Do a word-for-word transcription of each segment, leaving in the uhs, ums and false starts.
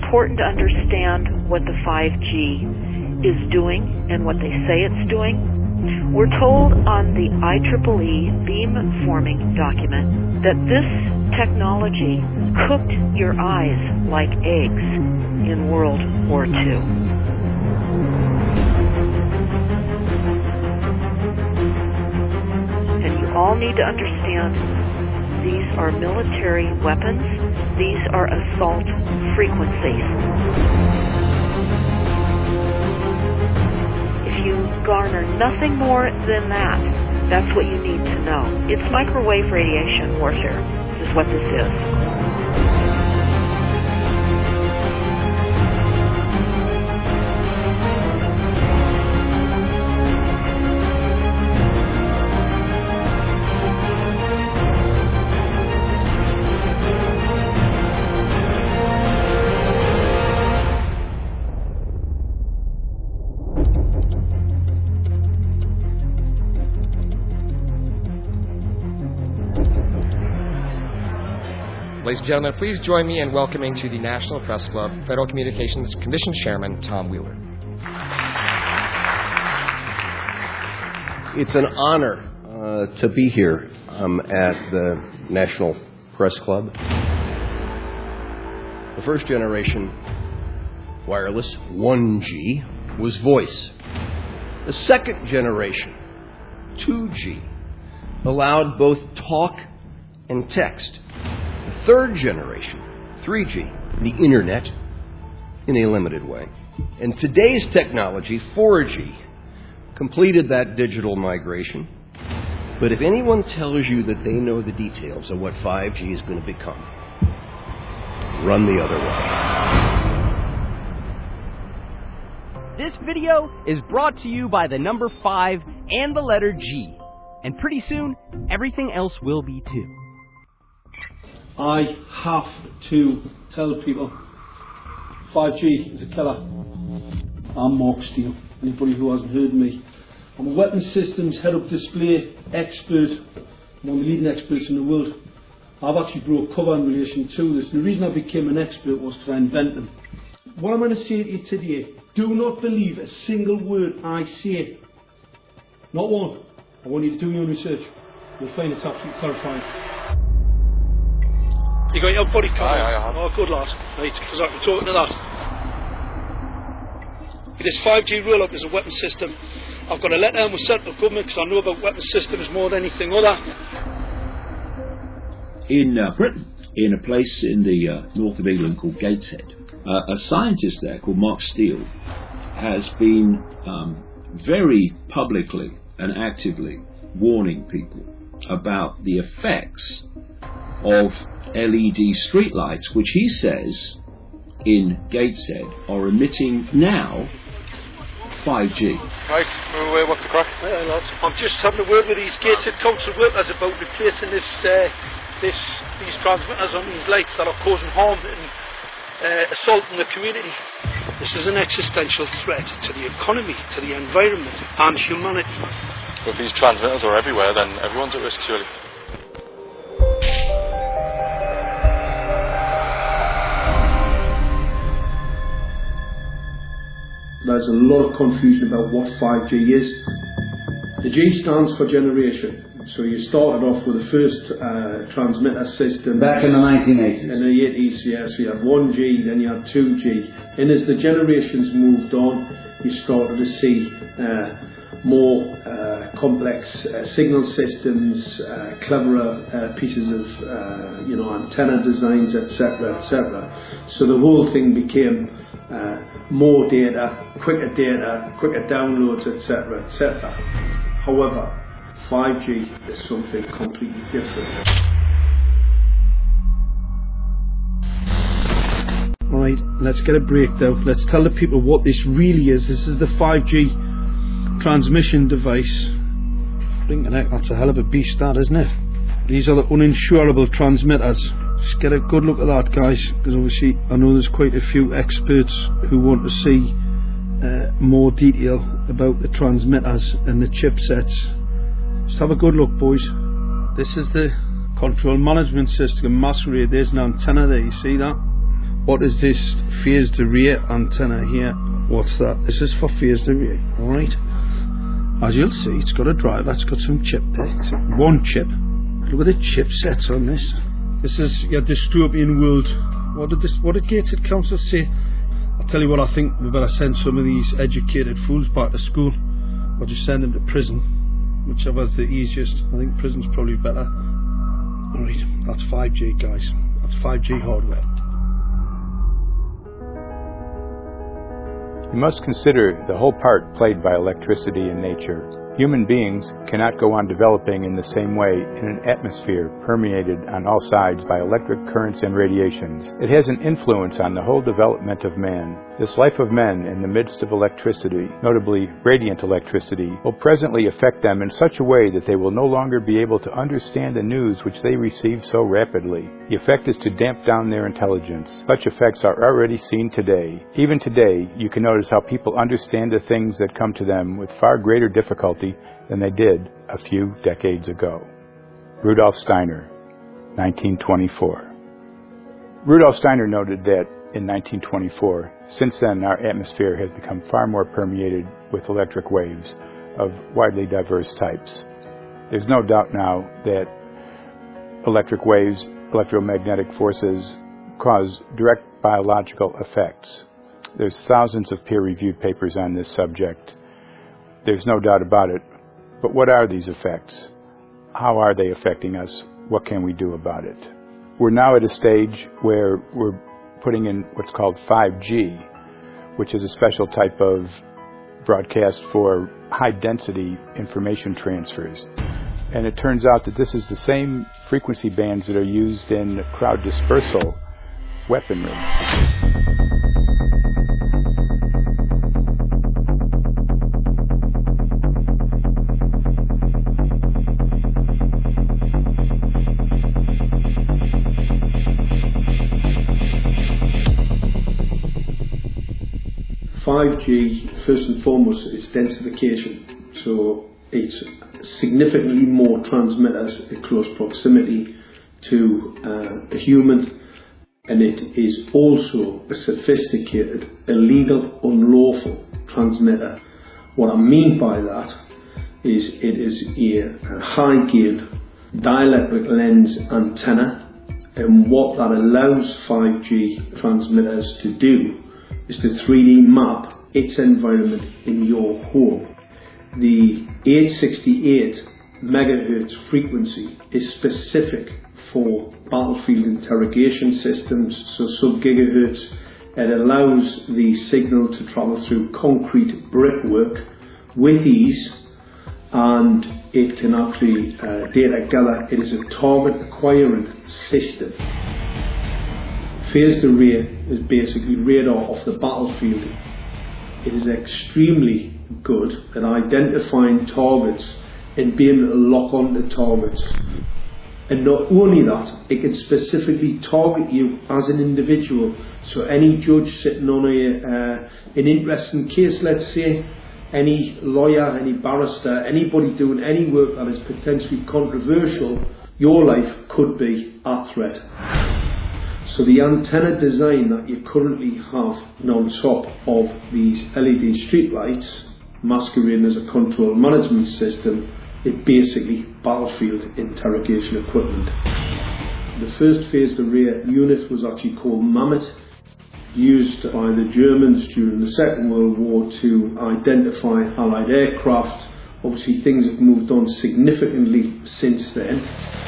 important to understand what the five G is doing and what they say it's doing. We're told on the I triple E beamforming document that this technology cooked your eyes like eggs in World War Two. And you all need to understand these are military weapons. These are assault frequencies. If you garner nothing more than that, that's what you need to know. It's microwave radiation warfare, is what this is. Ladies and gentlemen, please join me in welcoming to the National Press Club Federal Communications Commission Chairman Tom Wheeler. It's an honor uh, to be here um, at the National Press Club. The first generation wireless, one G, was voice. The second generation, two G, allowed both talk and text. Third generation, three G, the internet, in a limited way. And today's technology, four G, completed that digital migration. But if anyone tells you that they know the details of what five G is going to become, run the other way. This video is brought to you by the number five and the letter G. And pretty soon, everything else will be too. I have to tell people five G is a killer. I'm Mark Steele. Anybody who hasn't heard me. I'm a weapons systems head-up display expert. I'm one of the leading experts in the world. I've actually brought cover in relation to this. And the reason I became an expert was to invent them. What I'm going to say to you today, do not believe a single word I say. Not one. I want you to do your own research. You'll find it's absolutely terrifying. You got your body covered? Aye, aye, I have. Oh, good lad. Right, because I've been talking to that. This five G roll-up is a weapon system. I've got a letter in with central government because I know about weapon systems more than anything other. In uh, Britain, in a place in the uh, north of England called Gateshead, uh, a scientist there called Mark Steele has been um, very publicly and actively warning people about the effects of L E D streetlights, which he says in Gateshead are emitting now five G. Right, well, what's the crack? Hey, lads. I'm just having a word with these Gateshead council workers about replacing this, uh, this, these transmitters on these lights that are causing harm and uh, assaulting the community. This is an existential threat to the economy, to the environment and humanity. If these transmitters are everywhere, then everyone's at risk, surely. There's a lot of confusion about what five G is. The G stands for generation. So you started off with the first uh, transmitter system. Back in the nineteen eighties. In the eighties, yes. You had one G, then you had two G. And as the generations moved on, you started to see uh, more uh, complex uh, signal systems, uh, cleverer uh, pieces of uh, you know, antenna designs, et cetera, et cetera. So the whole thing became uh, more data, quicker data, quicker downloads, et cetera, et cetera. However, five G is something completely different. Right, let's get a breakdown. Let's tell the people what this really is. This is the five G transmission device. Blinking heck, that's a hell of a beast, that, isn't it? These are the uninsurable transmitters. Just get a good look at that, guys, because obviously I know there's quite a few experts who want to see uh, more detail about the transmitters and the chipsets. Just have a good look, boys. This is the control management system masquerade. There's an antenna there, you see that? What is this phased array antenna here? What's that? This is for phased array, alright? As you'll see, it's got a driver, it's got some chip there. It's one chip. Look at the chipsets on this. This is your dystopian world. What did this what did Gateshead Council say? I'll tell you what, I think we better send some of these educated fools back to school, or just send them to prison. Whichever's the easiest. I think prison's probably better. Alright, that's five G, guys. That's five G hardware. You must consider the whole part played by electricity in nature. Human beings cannot go on developing in the same way in an atmosphere permeated on all sides by electric currents and radiations. It has an influence on the whole development of man. This life of men in the midst of electricity, notably radiant electricity, will presently affect them in such a way that they will no longer be able to understand the news which they receive so rapidly. The effect is to damp down their intelligence. Such effects are already seen today. Even today, you can notice how people understand the things that come to them with far greater difficulty than they did a few decades ago. Rudolf Steiner, nineteen twenty-four. Rudolf Steiner noted that in nineteen twenty-four, since then our atmosphere has become far more permeated with electric waves of widely diverse types. There's no doubt now that electric waves, electromagnetic forces, cause direct biological effects. There's thousands of peer-reviewed papers on this subject. There's no doubt about it. But what are these effects? How are they affecting us? What can we do about it? We're now at a stage where we're putting in what's called five G, which is a special type of broadcast for high-density information transfers. And it turns out that this is the same frequency bands that are used in crowd dispersal weaponry. five G, first and foremost, is densification. So it's significantly more transmitters in close proximity to uh, a human, and it is also a sophisticated, illegal, unlawful transmitter. What I mean by that is it is a, a high gain dielectric lens antenna, and what that allows five G transmitters to do is to three D map its environment in your home. The eight sixty-eight megahertz frequency is specific for battlefield interrogation systems, so sub-gigahertz. It allows the signal to travel through concrete brickwork with ease, and it can actually uh, data gather. It is a target acquiring system. Phased array is basically radar off the battlefield. It is extremely good at identifying targets and being able to lock onto targets. And not only that, it can specifically target you as an individual. So any judge sitting on a uh, an interesting case, let's say, any lawyer, any barrister, anybody doing any work that is potentially controversial, your life could be at threat. So the antenna design that you currently have on top of these L E D streetlights, masquerading as a control management system, is basically battlefield interrogation equipment. The first phased array unit was actually called Mammoth, used by the Germans during the Second World War to identify Allied aircraft. Obviously things have moved on significantly since then.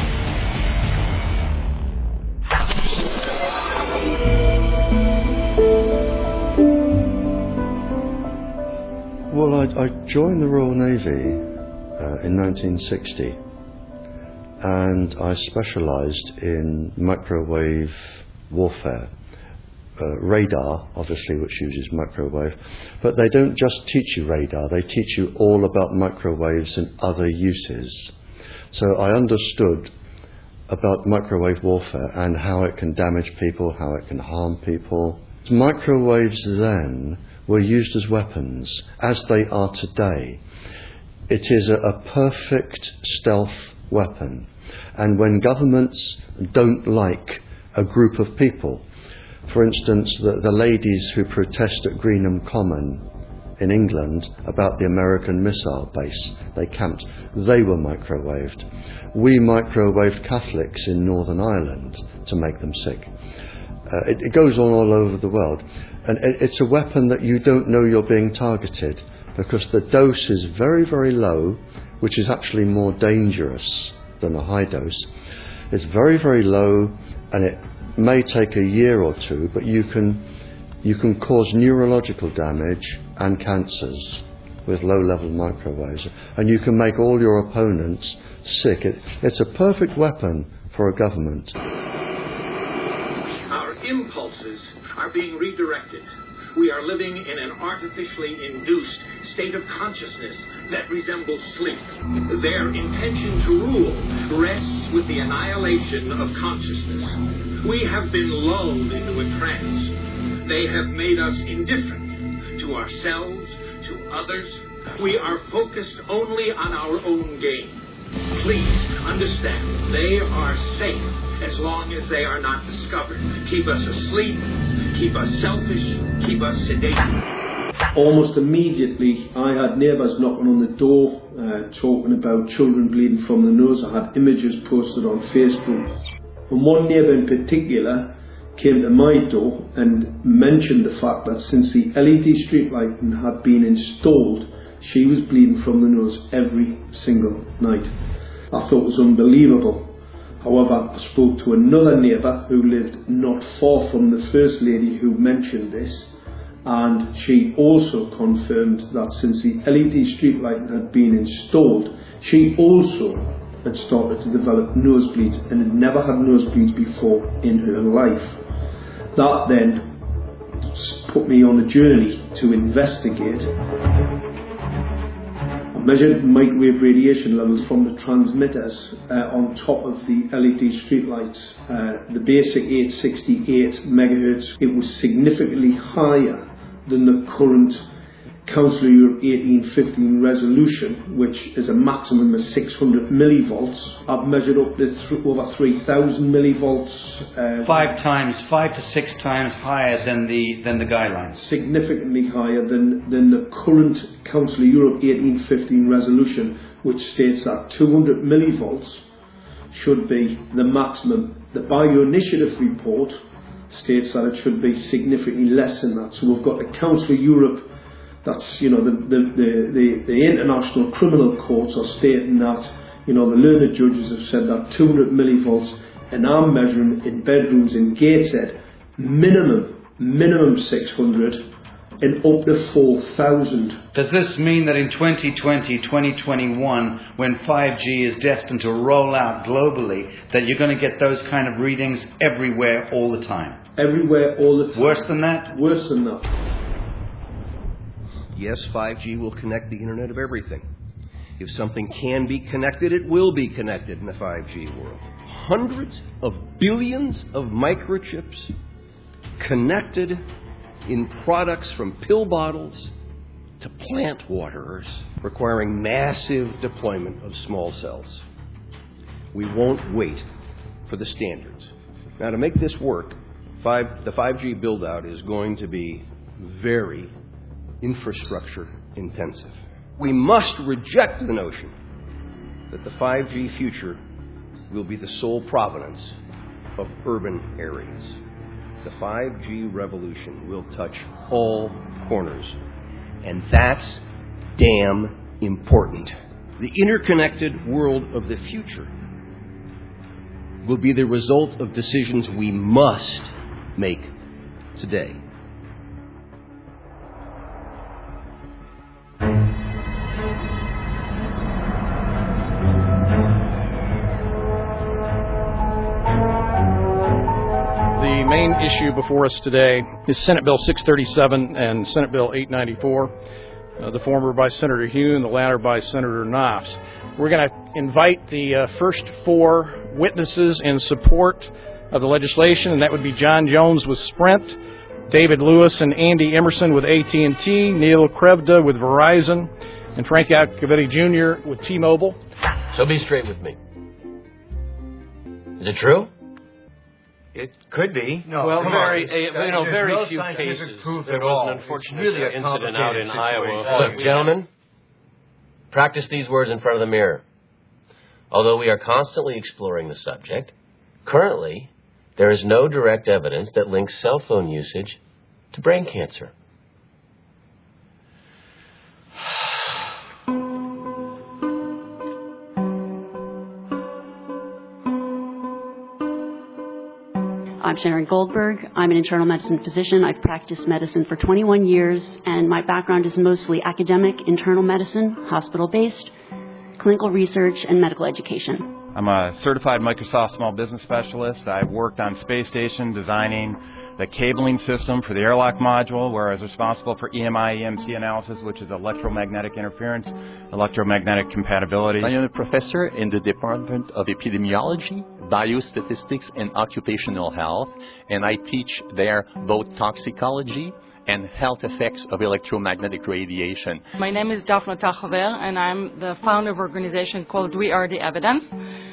Well, I, I joined the Royal Navy uh, in nineteen sixty, and I specialised in microwave warfare. Uh, radar, obviously, which uses microwave, but they don't just teach you radar, they teach you all about microwaves and other uses. So I understood about microwave warfare and how it can damage people, how it can harm people. Microwaves then were used as weapons, as they are today. It is a, a perfect stealth weapon, and when governments don't like a group of people, For instance, the, the ladies who protest at Greenham Common in England about the American missile base they camped, they were microwaved. We microwaved Catholics in Northern Ireland to make them sick. Uh, it, it goes on all over the world. And it, it's a weapon that you don't know you're being targeted, because the dose is very, very low, which is actually more dangerous than a high dose. It's very, very low, and it may take a year or two, but you can you can cause neurological damage and cancers with low-level microwaves, and you can make all your opponents sick. It, it's a perfect weapon for a government. Our impulses are being redirected. We are living in an artificially induced state of consciousness that resembles sleep. Their intention to rule rests with the annihilation of consciousness. We have been lulled into a trance. They have made us indifferent to ourselves, to others. We are focused only on our own gain. Please understand, they are safe as long as they are not discovered. Keep us asleep, keep us selfish, keep us sedated. Almost immediately, I had neighbours knocking on the door, uh, talking about children bleeding from the nose. I had images posted on Facebook. And one neighbour in particular came to my door and mentioned the fact that since the L E D street lighting had been installed, she was bleeding from the nose every single night. I thought it was unbelievable. However, I spoke to another neighbour who lived not far from the first lady who mentioned this, and she also confirmed that since the L E D street lighting had been installed, she also had started to develop nosebleeds and had never had nosebleeds before in her life. That then put me on a journey to investigate. I measured microwave radiation levels from the transmitters uh, on top of the L E D streetlights. Uh, the basic eight sixty-eight megahertz, it was significantly higher than the current Council of Europe eighteen fifteen resolution, which is a maximum of six hundred millivolts. I've measured up to th- over three thousand millivolts. Uh, five times, five to six times higher than the than the guidelines. Significantly higher than, than the current Council of Europe eighteen fifteen resolution, which states that two hundred millivolts should be the maximum. The Bioinitiative report states that it should be significantly less than that. So we've got the Council of Europe. That's, you know, the, the, the, the, the international criminal courts are stating that, you know, the learned judges have said that two hundred millivolts, and I'm measuring in bedrooms in Gateshead, minimum, minimum six hundred, and up to four thousand. Does this mean that in twenty twenty, twenty twenty-one, when five G is destined to roll out globally, that you're going to get those kind of readings everywhere all the time? Everywhere all the time. Worse than that? Worse than that. Yes, five G will connect the Internet of everything. If something can be connected, it will be connected in the five G world. Hundreds of billions of microchips connected in products from pill bottles to plant waterers, requiring massive deployment of small cells. We won't wait for the standards. Now, to make this work, five, the five G build-out is going to be very infrastructure intensive. We must reject the notion that the five G future will be the sole provenance of urban areas. The five G revolution will touch all corners, and that's damn important. The interconnected world of the future will be the result of decisions we must make today. The main issue before us today is Senate Bill six thirty-seven and Senate Bill eight ninety-four, uh, the former by Senator Hune, the latter by Senator Knopf. We're going to invite the uh, first four witnesses in support of the legislation, and that would be John Jones with Sprint, David Lewis and Andy Emerson with A T and T, Neil Krevda with Verizon, and Frank Iacovetti Junior with T-Mobile. So be straight with me. Is it true? It could be. No, well, come very, on. uh, you know, There's very no few scientific cases. proof There at was all. an unfortunate It's really a incident out in complicated Iowa. situation. Look, gentlemen, practice these words in front of the mirror. Although we are constantly exploring the subject, currently there is no direct evidence that links cell phone usage to brain cancer. I'm Sharon Goldberg. I'm an internal medicine physician. I've practiced medicine for twenty-one years, and my background is mostly academic, internal medicine, hospital-based, clinical research, and medical education. I'm a certified Microsoft small business specialist. I've worked on space station designing the cabling system for the airlock module, where I was responsible for E M I E M C analysis, which is electromagnetic interference, electromagnetic compatibility. I am a professor in the Department of Epidemiology, Biostatistics, and Occupational Health, and I teach there both toxicology and health effects of electromagnetic radiation. My name is Daphne Tachover, and I'm the founder of an organization called We Are the Evidence.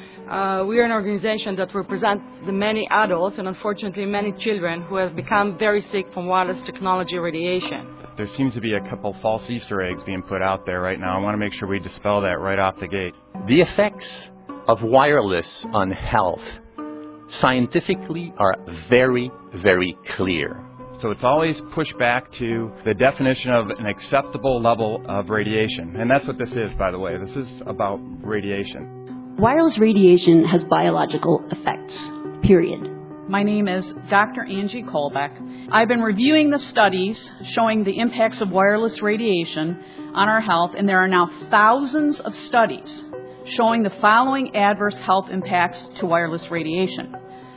Uh, we are an organization that represents the many adults and unfortunately many children who have become very sick from wireless technology radiation. There seems to be a couple false Easter eggs being put out there right now. I want to make sure we dispel that right off the gate. The effects of wireless on health scientifically are very, very clear. So it's always pushed back to the definition of an acceptable level of radiation. And that's what this is, by the way. This is about radiation. Wireless radiation has biological effects, period. My name is Doctor Angie Kolbeck. I've been reviewing the studies showing the impacts of wireless radiation on our health, and there are now thousands of studies showing the following adverse health impacts to wireless radiation: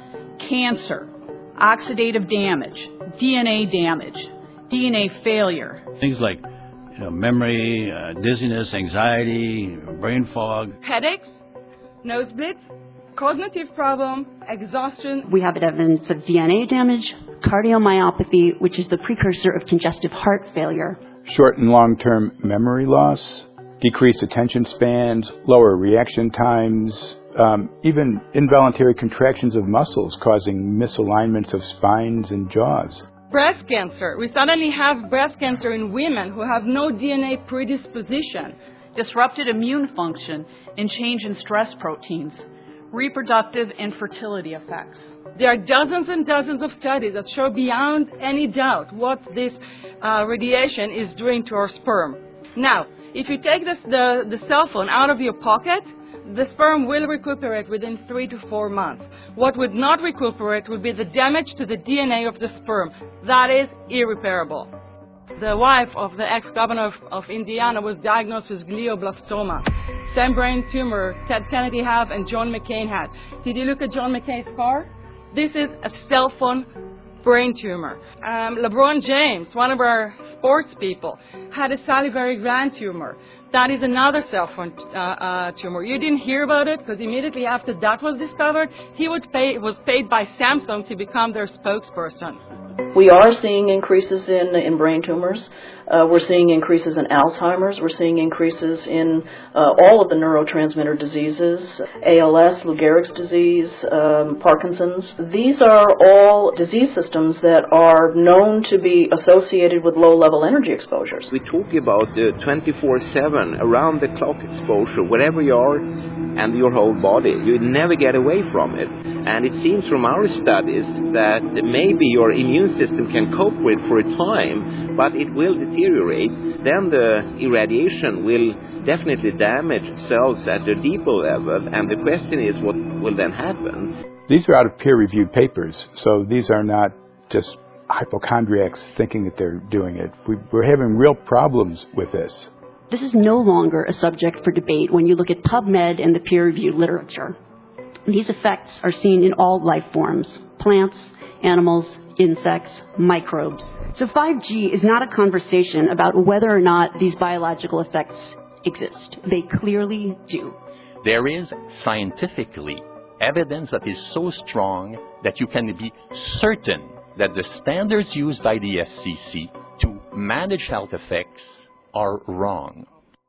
cancer, oxidative damage, D N A damage, D N A failure. Things like you know, memory, uh, dizziness, anxiety, brain fog. Headaches, nosebleeds, cognitive problem, exhaustion. We have evidence of D N A damage, cardiomyopathy, which is the precursor of congestive heart failure. Short and long-term memory loss, decreased attention spans, lower reaction times, um, even involuntary contractions of muscles causing misalignments of spines and jaws. Breast cancer. We suddenly have breast cancer in women who have no D N A predisposition. Disrupted immune function and change in stress proteins. Reproductive and fertility effects. There are dozens and dozens of studies that show beyond any doubt what this uh, radiation is doing to our sperm. Now, if you take this, the, the cell phone out of your pocket, the sperm will recuperate within three to four months. What would not recuperate would be the damage to the D N A of the sperm. That is irreparable. The wife of the ex-governor of, of Indiana was diagnosed with glioblastoma. Same brain tumor Ted Kennedy had and John McCain had. Did you look at John McCain's scar? This is a cell phone brain tumor. Um, LeBron James, one of our sports people, had a salivary gland tumor. That is another cell phone uh, uh, tumor. You didn't hear about it because immediately after that was discovered, he was, pay, was paid by Samsung to become their spokesperson. We are seeing increases in, in brain tumors. Uh, we're seeing increases in Alzheimer's. We're seeing increases in uh, all of the neurotransmitter diseases, A L S, Lou Gehrig's disease, um, Parkinson's. These are all disease systems that are known to be associated with low-level energy exposures. We talk about uh, twenty-four seven, around-the-clock exposure, wherever you are and your whole body. You never get away from it. And it seems from our studies that maybe your immune system can cope with for a time, but it will deteriorate. Then the irradiation will definitely damage cells at a deeper level, and the question is what will then happen. These are out of peer-reviewed papers, so these are not just hypochondriacs thinking that they're doing it. We, we're having real problems with this. This is no longer a subject for debate when you look at PubMed and the peer-reviewed literature. These effects are seen in all life forms: plants, animals, insects, microbes. So five G is not a conversation about whether or not these biological effects exist. They clearly do. There is scientifically evidence that is so strong that you can be certain that the standards used by the F C C to manage health effects are wrong.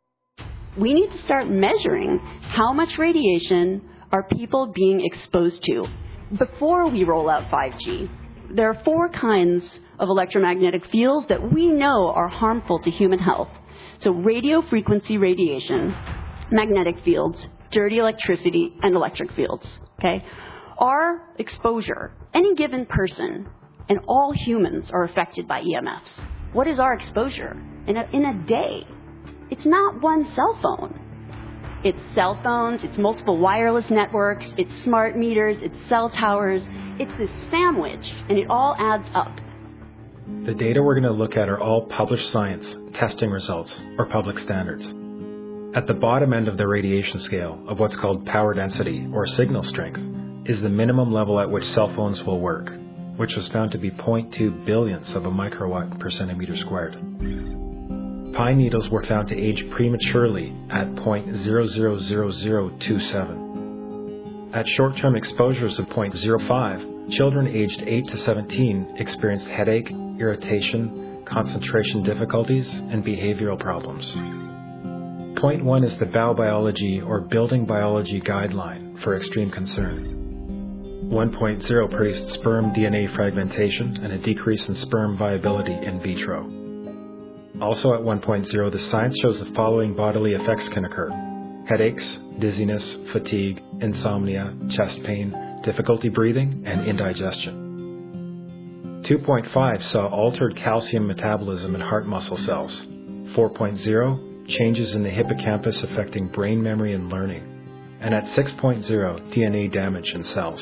We need to start measuring how much radiation are people being exposed to. before we roll out five G, there are four kinds of electromagnetic fields that we know are harmful to human health. So radio frequency radiation, magnetic fields, dirty electricity, and electric fields. Okay? Our exposure, any given person, and all humans are affected by E M Fs. What is our exposure in a, in a day? It's not one cell phone. It's cell phones, it's multiple wireless networks, it's smart meters, it's cell towers. It's this sandwich, and it all adds up. The data we're going to look at are all published science, testing results, or public standards. At the bottom end of the radiation scale of what's called power density, or signal strength, is the minimum level at which cell phones will work, which was found to be zero point two billionths of a microwatt per centimeter squared. Pine needles were found to age prematurely at zero point zero zero zero zero two seven. At short-term exposures of zero point zero five, children aged eight to seventeen experienced headache, irritation, concentration difficulties, and behavioral problems. Point one is the biobiology or building biology guideline for extreme concern. one point zero produced sperm D N A fragmentation and a decrease in sperm viability in vitro. Also at one point zero, the science shows the following bodily effects can occur: headaches, dizziness, fatigue, insomnia, chest pain, difficulty breathing, and indigestion. two point five saw altered calcium metabolism in heart muscle cells. four point zero, changes in the hippocampus affecting brain memory and learning. And at six point zero, D N A damage in cells.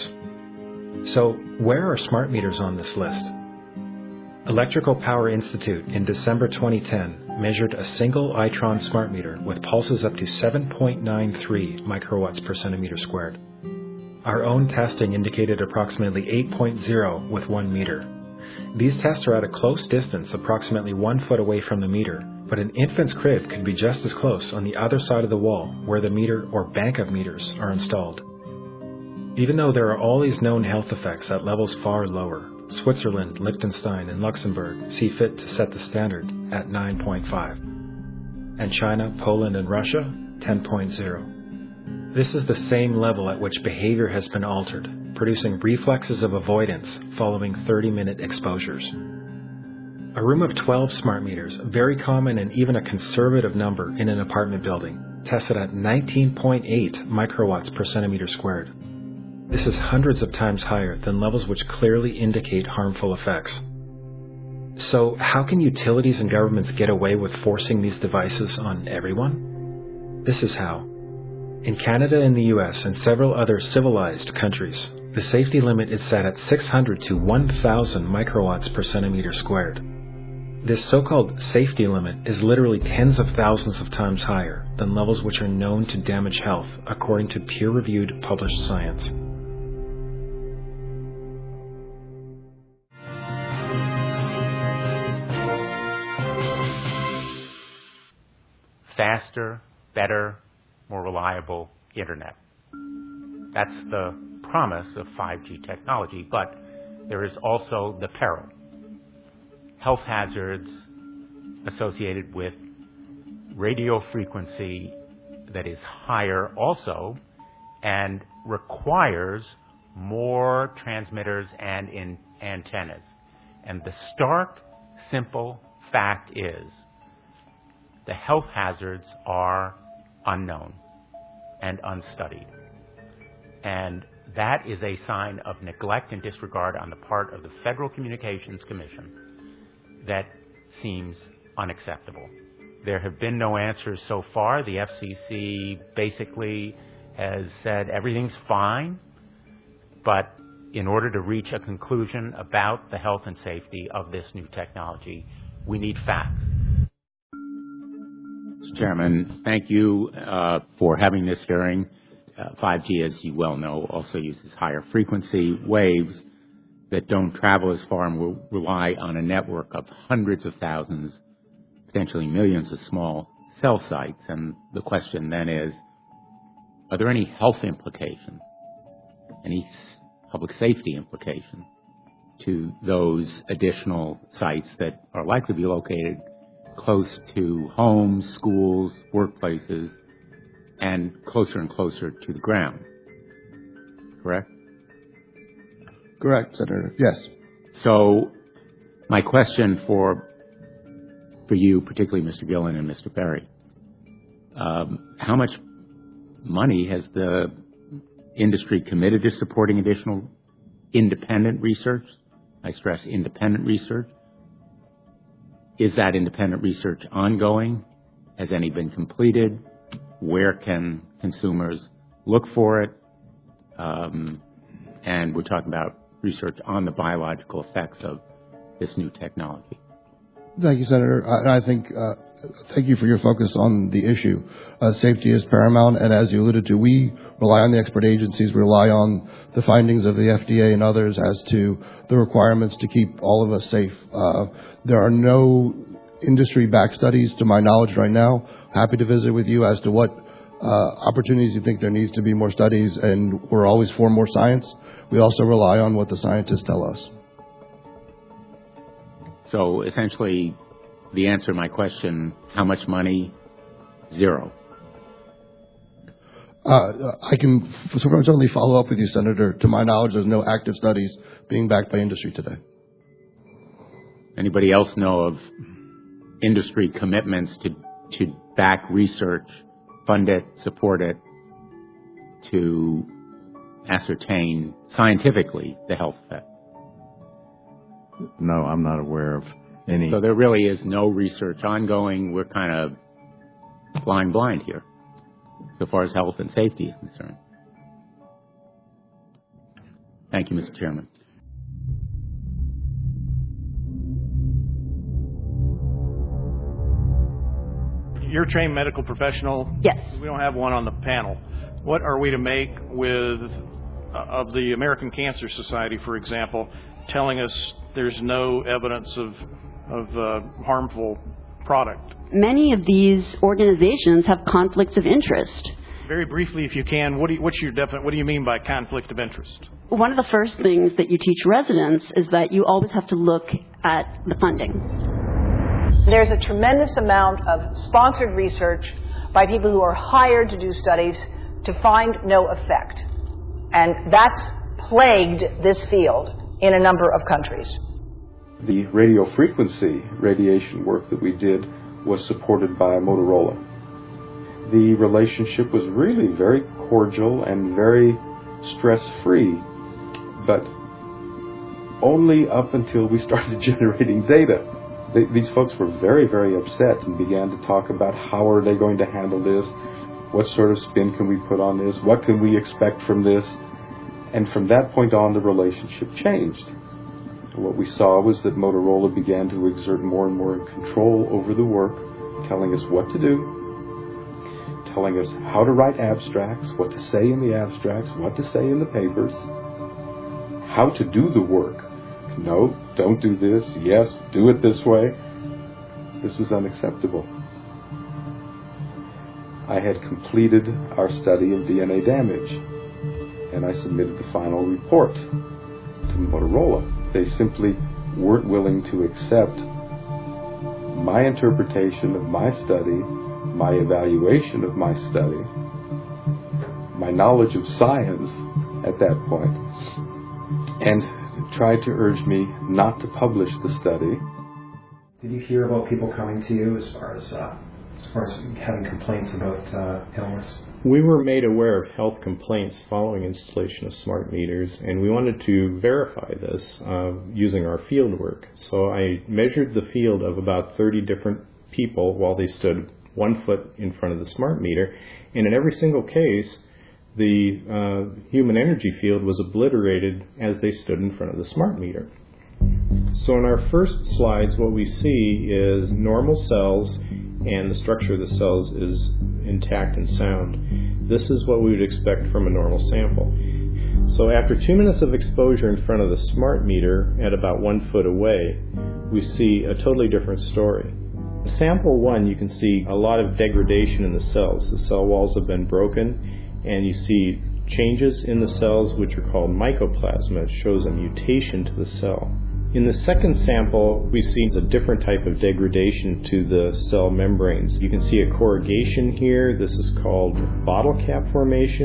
So, where are smart meters on this list? Electrical Power Institute in December twenty ten measured a single Itron smart meter with pulses up to seven point nine three microwatts per centimeter squared. Our own testing indicated approximately eight point zero with one meter. These tests are at a close distance, approximately one foot away from the meter, but an infant's crib could be just as close on the other side of the wall where the meter or bank of meters are installed. Even though there are all these known health effects at levels far lower, Switzerland, Liechtenstein, and Luxembourg see fit to set the standard at nine point five. And China, Poland, and Russia, ten point zero. This is the same level at which behavior has been altered, producing reflexes of avoidance following thirty-minute exposures. A room of twelve smart meters, very common and even a conservative number in an apartment building, tested at nineteen point eight microwatts per centimeter squared. This is hundreds of times higher than levels which clearly indicate harmful effects. So, how can utilities and governments get away with forcing these devices on everyone? This is how. In Canada and the U S and several other civilized countries, the safety limit is set at six hundred to one thousand microwatts per centimeter squared. This so-called safety limit is literally tens of thousands of times higher than levels which are known to damage health, according to peer-reviewed published science. Faster, better, more reliable internet. That's the promise of five G technology, but there is also the peril. Health hazards associated with radio frequency that is higher also and requires more transmitters and in antennas. And the stark, simple fact is the health hazards are unknown and unstudied. And that is a sign of neglect and disregard on the part of the Federal Communications Commission that seems unacceptable. There have been no answers so far. The F C C basically has said everything's fine, but in order to reach a conclusion about the health and safety of this new technology, we need facts. Mister Chairman, thank you uh, for having this hearing. Uh, five G, as you well know, also uses higher frequency waves that don't travel as far and will rely on a network of hundreds of thousands, potentially millions of small cell sites. And the question then is, are there any health implications, any public safety implications to those additional sites that are likely to be located close to homes, schools, workplaces, and closer and closer to the ground? Correct? Correct, Senator. Yes. So my question for for you, particularly Mister Gillen and Mister Perry, um, how much money has the industry committed to supporting additional independent research? I stress independent research. Is that independent research ongoing? Has any been completed? Where can consumers look for it? Um, and we're talking about research on the biological effects of this new technology. Thank you, Senator. I, I think, uh, thank you for your focus on the issue. Uh, safety is paramount, and as you alluded to, we rely on the expert agencies, we rely on the findings of the F D A and others as to the requirements to keep all of us safe. Uh, there are no industry-backed studies, to my knowledge, right now. Happy to visit with you as to what uh, opportunities you think there needs to be more studies, and we're always for more science. We also rely on what the scientists tell us. So essentially, the answer to my question, how much money? Zero. Uh, I can certainly follow up with you, Senator. To my knowledge, there's no active studies being backed by industry today. Anybody else know of industry commitments to, to back research, fund it, support it, to ascertain scientifically the health effect? No, I'm not aware of any. So there really is no research ongoing. We're kind of flying blind here, so far as health and safety is concerned. Thank you, Mister Chairman. You're a trained medical professional. Yes. We don't have one on the panel. What are we to make with uh, of the American Cancer Society, for example, telling us there's no evidence of of uh, harmful product? Many of these organizations have conflicts of interest. Very briefly, if you can, what do you, what's your definite? What do you mean by conflict of interest? One of the first things that you teach residents is that you always have to look at the funding. There's a tremendous amount of sponsored research by people who are hired to do studies to find no effect. And that's plagued this field in a number of countries. The radio frequency radiation work that we did was supported by Motorola. The relationship was really very cordial and very stress-free, but only up until we started generating data. They, these folks were very, very upset and began to talk about how are they going to handle this, what sort of spin can we put on this, what can we expect from this, and from that point on the relationship changed. What we saw was that Motorola began to exert more and more control over the work, telling us what to do, telling us how to write abstracts, what to say in the abstracts, what to say in the papers, how to do the work. No, don't do this. Yes, do it this way. This was unacceptable. I had completed our study of D N A damage, and I submitted the final report to Motorola. They simply weren't willing to accept my interpretation of my study, my evaluation of my study, my knowledge of science at that point, and tried to urge me not to publish the study. Did you hear about people coming to you as far as uh, as far as having complaints about uh, illness? We were made aware of health complaints following installation of smart meters, and we wanted to verify this uh, using our field work. So I measured the field of about thirty different people while they stood one foot in front of the smart meter, and in every single case, the uh, human energy field was obliterated as they stood in front of the smart meter. So in our first slides, what we see is normal cells, and the structure of the cells is intact and sound. This is what we would expect from a normal sample. So after two minutes of exposure in front of the smart meter at about one foot away, we see a totally different story. Sample one, you can see a lot of degradation in the cells. The cell walls have been broken, and you see changes in the cells which are called mycoplasma. It shows a mutation to the cell. In the second sample, we see a different type of degradation to the cell membranes. You can see a corrugation here. This is called bottle cap formation.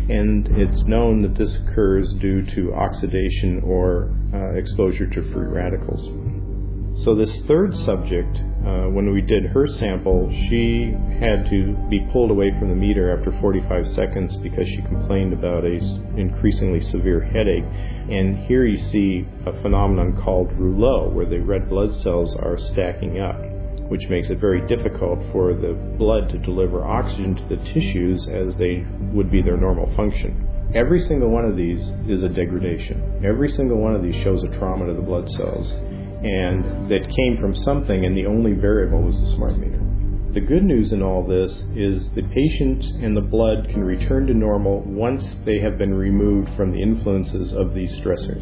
and it's known that this occurs due to oxidation or uh, exposure to free radicals. So this third subject, uh, when we did her sample, she had to be pulled away from the meter after forty-five seconds because she complained about a increasingly severe headache. And here you see a phenomenon called rouleau, where the red blood cells are stacking up, which makes it very difficult for the blood to deliver oxygen to the tissues as they would be their normal function. Every single one of these is a degradation. Every single one of these shows a trauma to the blood cells, and that came from something, and the only variable was the smart meter. The good news in all this is the patient and the blood can return to normal once they have been removed from the influences of these stressors.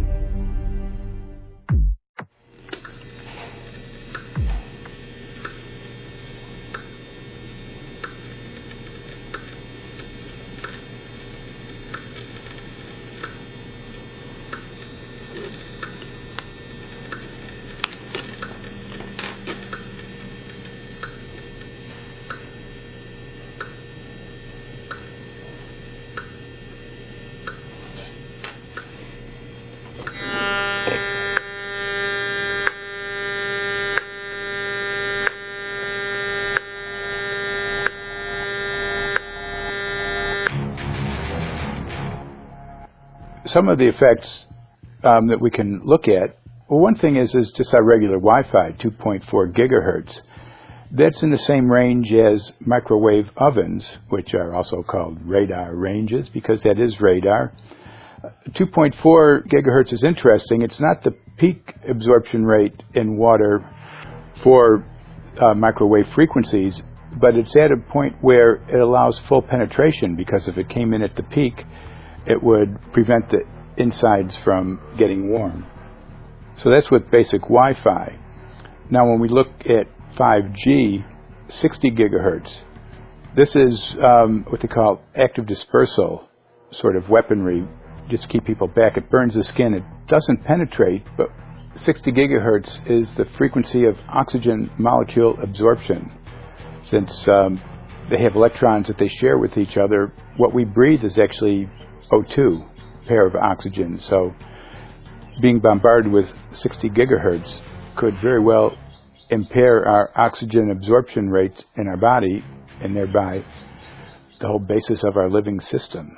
Some of the effects um, that we can look at, well, one thing is, is just our regular Wi-Fi, two point four gigahertz. That's in the same range as microwave ovens, which are also called radar ranges, because that is radar. two point four gigahertz is interesting. It's not the peak absorption rate in water for uh, microwave frequencies, but it's at a point where it allows full penetration, because if it came in at the peak, it would prevent the insides from getting warm. So that's with basic Wi-Fi. Now when we look at five G, sixty gigahertz, this is um, what they call active dispersal sort of weaponry, just to keep people back. It burns the skin. It doesn't penetrate, but sixty gigahertz is the frequency of oxygen molecule absorption. Since um, they have electrons that they share with each other, what we breathe is actually O two, pair of oxygen. So being bombarded with sixty gigahertz could very well impair our oxygen absorption rates in our body, and thereby the whole basis of our living system.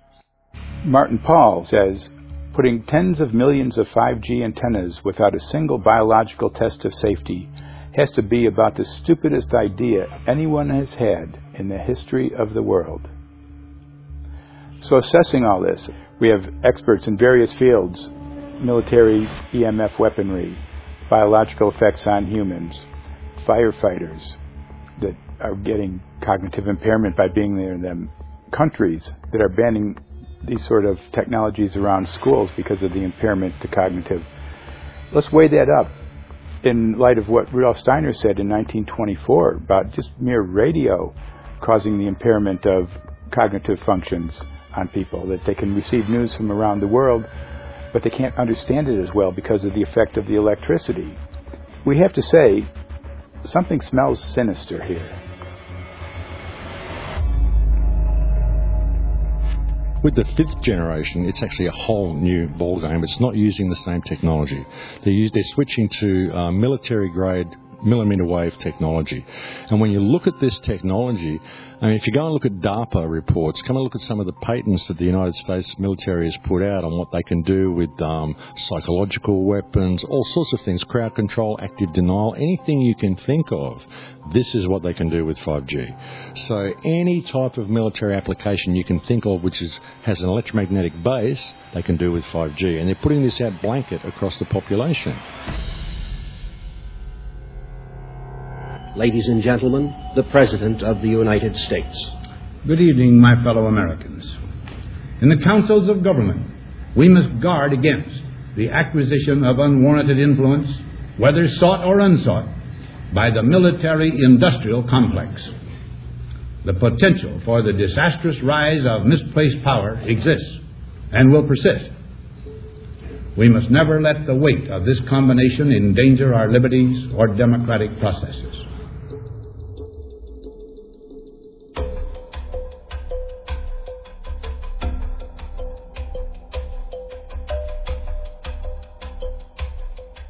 Martin Pall says, putting tens of millions of five G antennas without a single biological test of safety has to be about the stupidest idea anyone has had in the history of the world. So assessing all this, we have experts in various fields: military E M F weaponry, biological effects on humans, firefighters that are getting cognitive impairment by being there in them, countries that are banning these sort of technologies around schools because of the impairment to cognitive. Let's weigh that up in light of what Rudolf Steiner said in nineteen twenty-four about just mere radio causing the impairment of cognitive functions on people, that they can receive news from around the world, but they can't understand it as well because of the effect of the electricity. We have to say, something smells sinister here. With the fifth generation, it's actually a whole new ballgame. It's not using the same technology. They're, use, they're switching to uh, military-grade millimeter wave technology. And when you look at this technology, I mean, if you go and look at DARPA reports, come and look at some of the patents that the United States military has put out on what they can do with um, psychological weapons, all sorts of things, crowd control, active denial, anything you can think of, this is what they can do with five G. So any type of military application you can think of which is, has an electromagnetic base, they can do with five G. And they're putting this out blanket across the population. Ladies and gentlemen, the President of the United States. Good evening, my fellow Americans. In the councils of government, we must guard against the acquisition of unwarranted influence, whether sought or unsought, by the military-industrial complex. The potential for the disastrous rise of misplaced power exists and will persist. We must never let the weight of this combination endanger our liberties or democratic processes.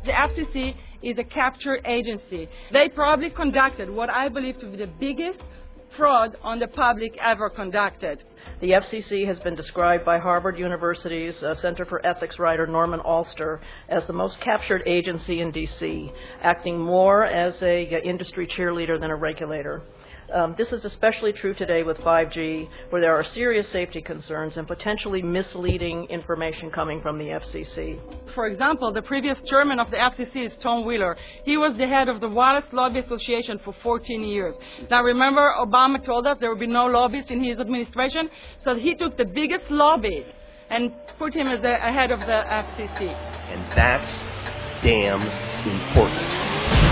The F C C is a capture agency. They probably conducted what I believe to be the biggest fraud on the public ever conducted. The F C C has been described by Harvard University's uh, Center for Ethics writer Norman Alster as the most captured agency in D C, acting more as a uh, industry cheerleader than a regulator. Um, this is especially true today with five G, where there are serious safety concerns and potentially misleading information coming from the F C C. For example, the previous chairman of the F C C is Tom Wheeler. He was the head of the Wireless Lobby Association for fourteen years. Now remember, Obama told us there would be no lobbyists in his administration, so he took the biggest lobby and put him as the head of the F C C. And that's damn important.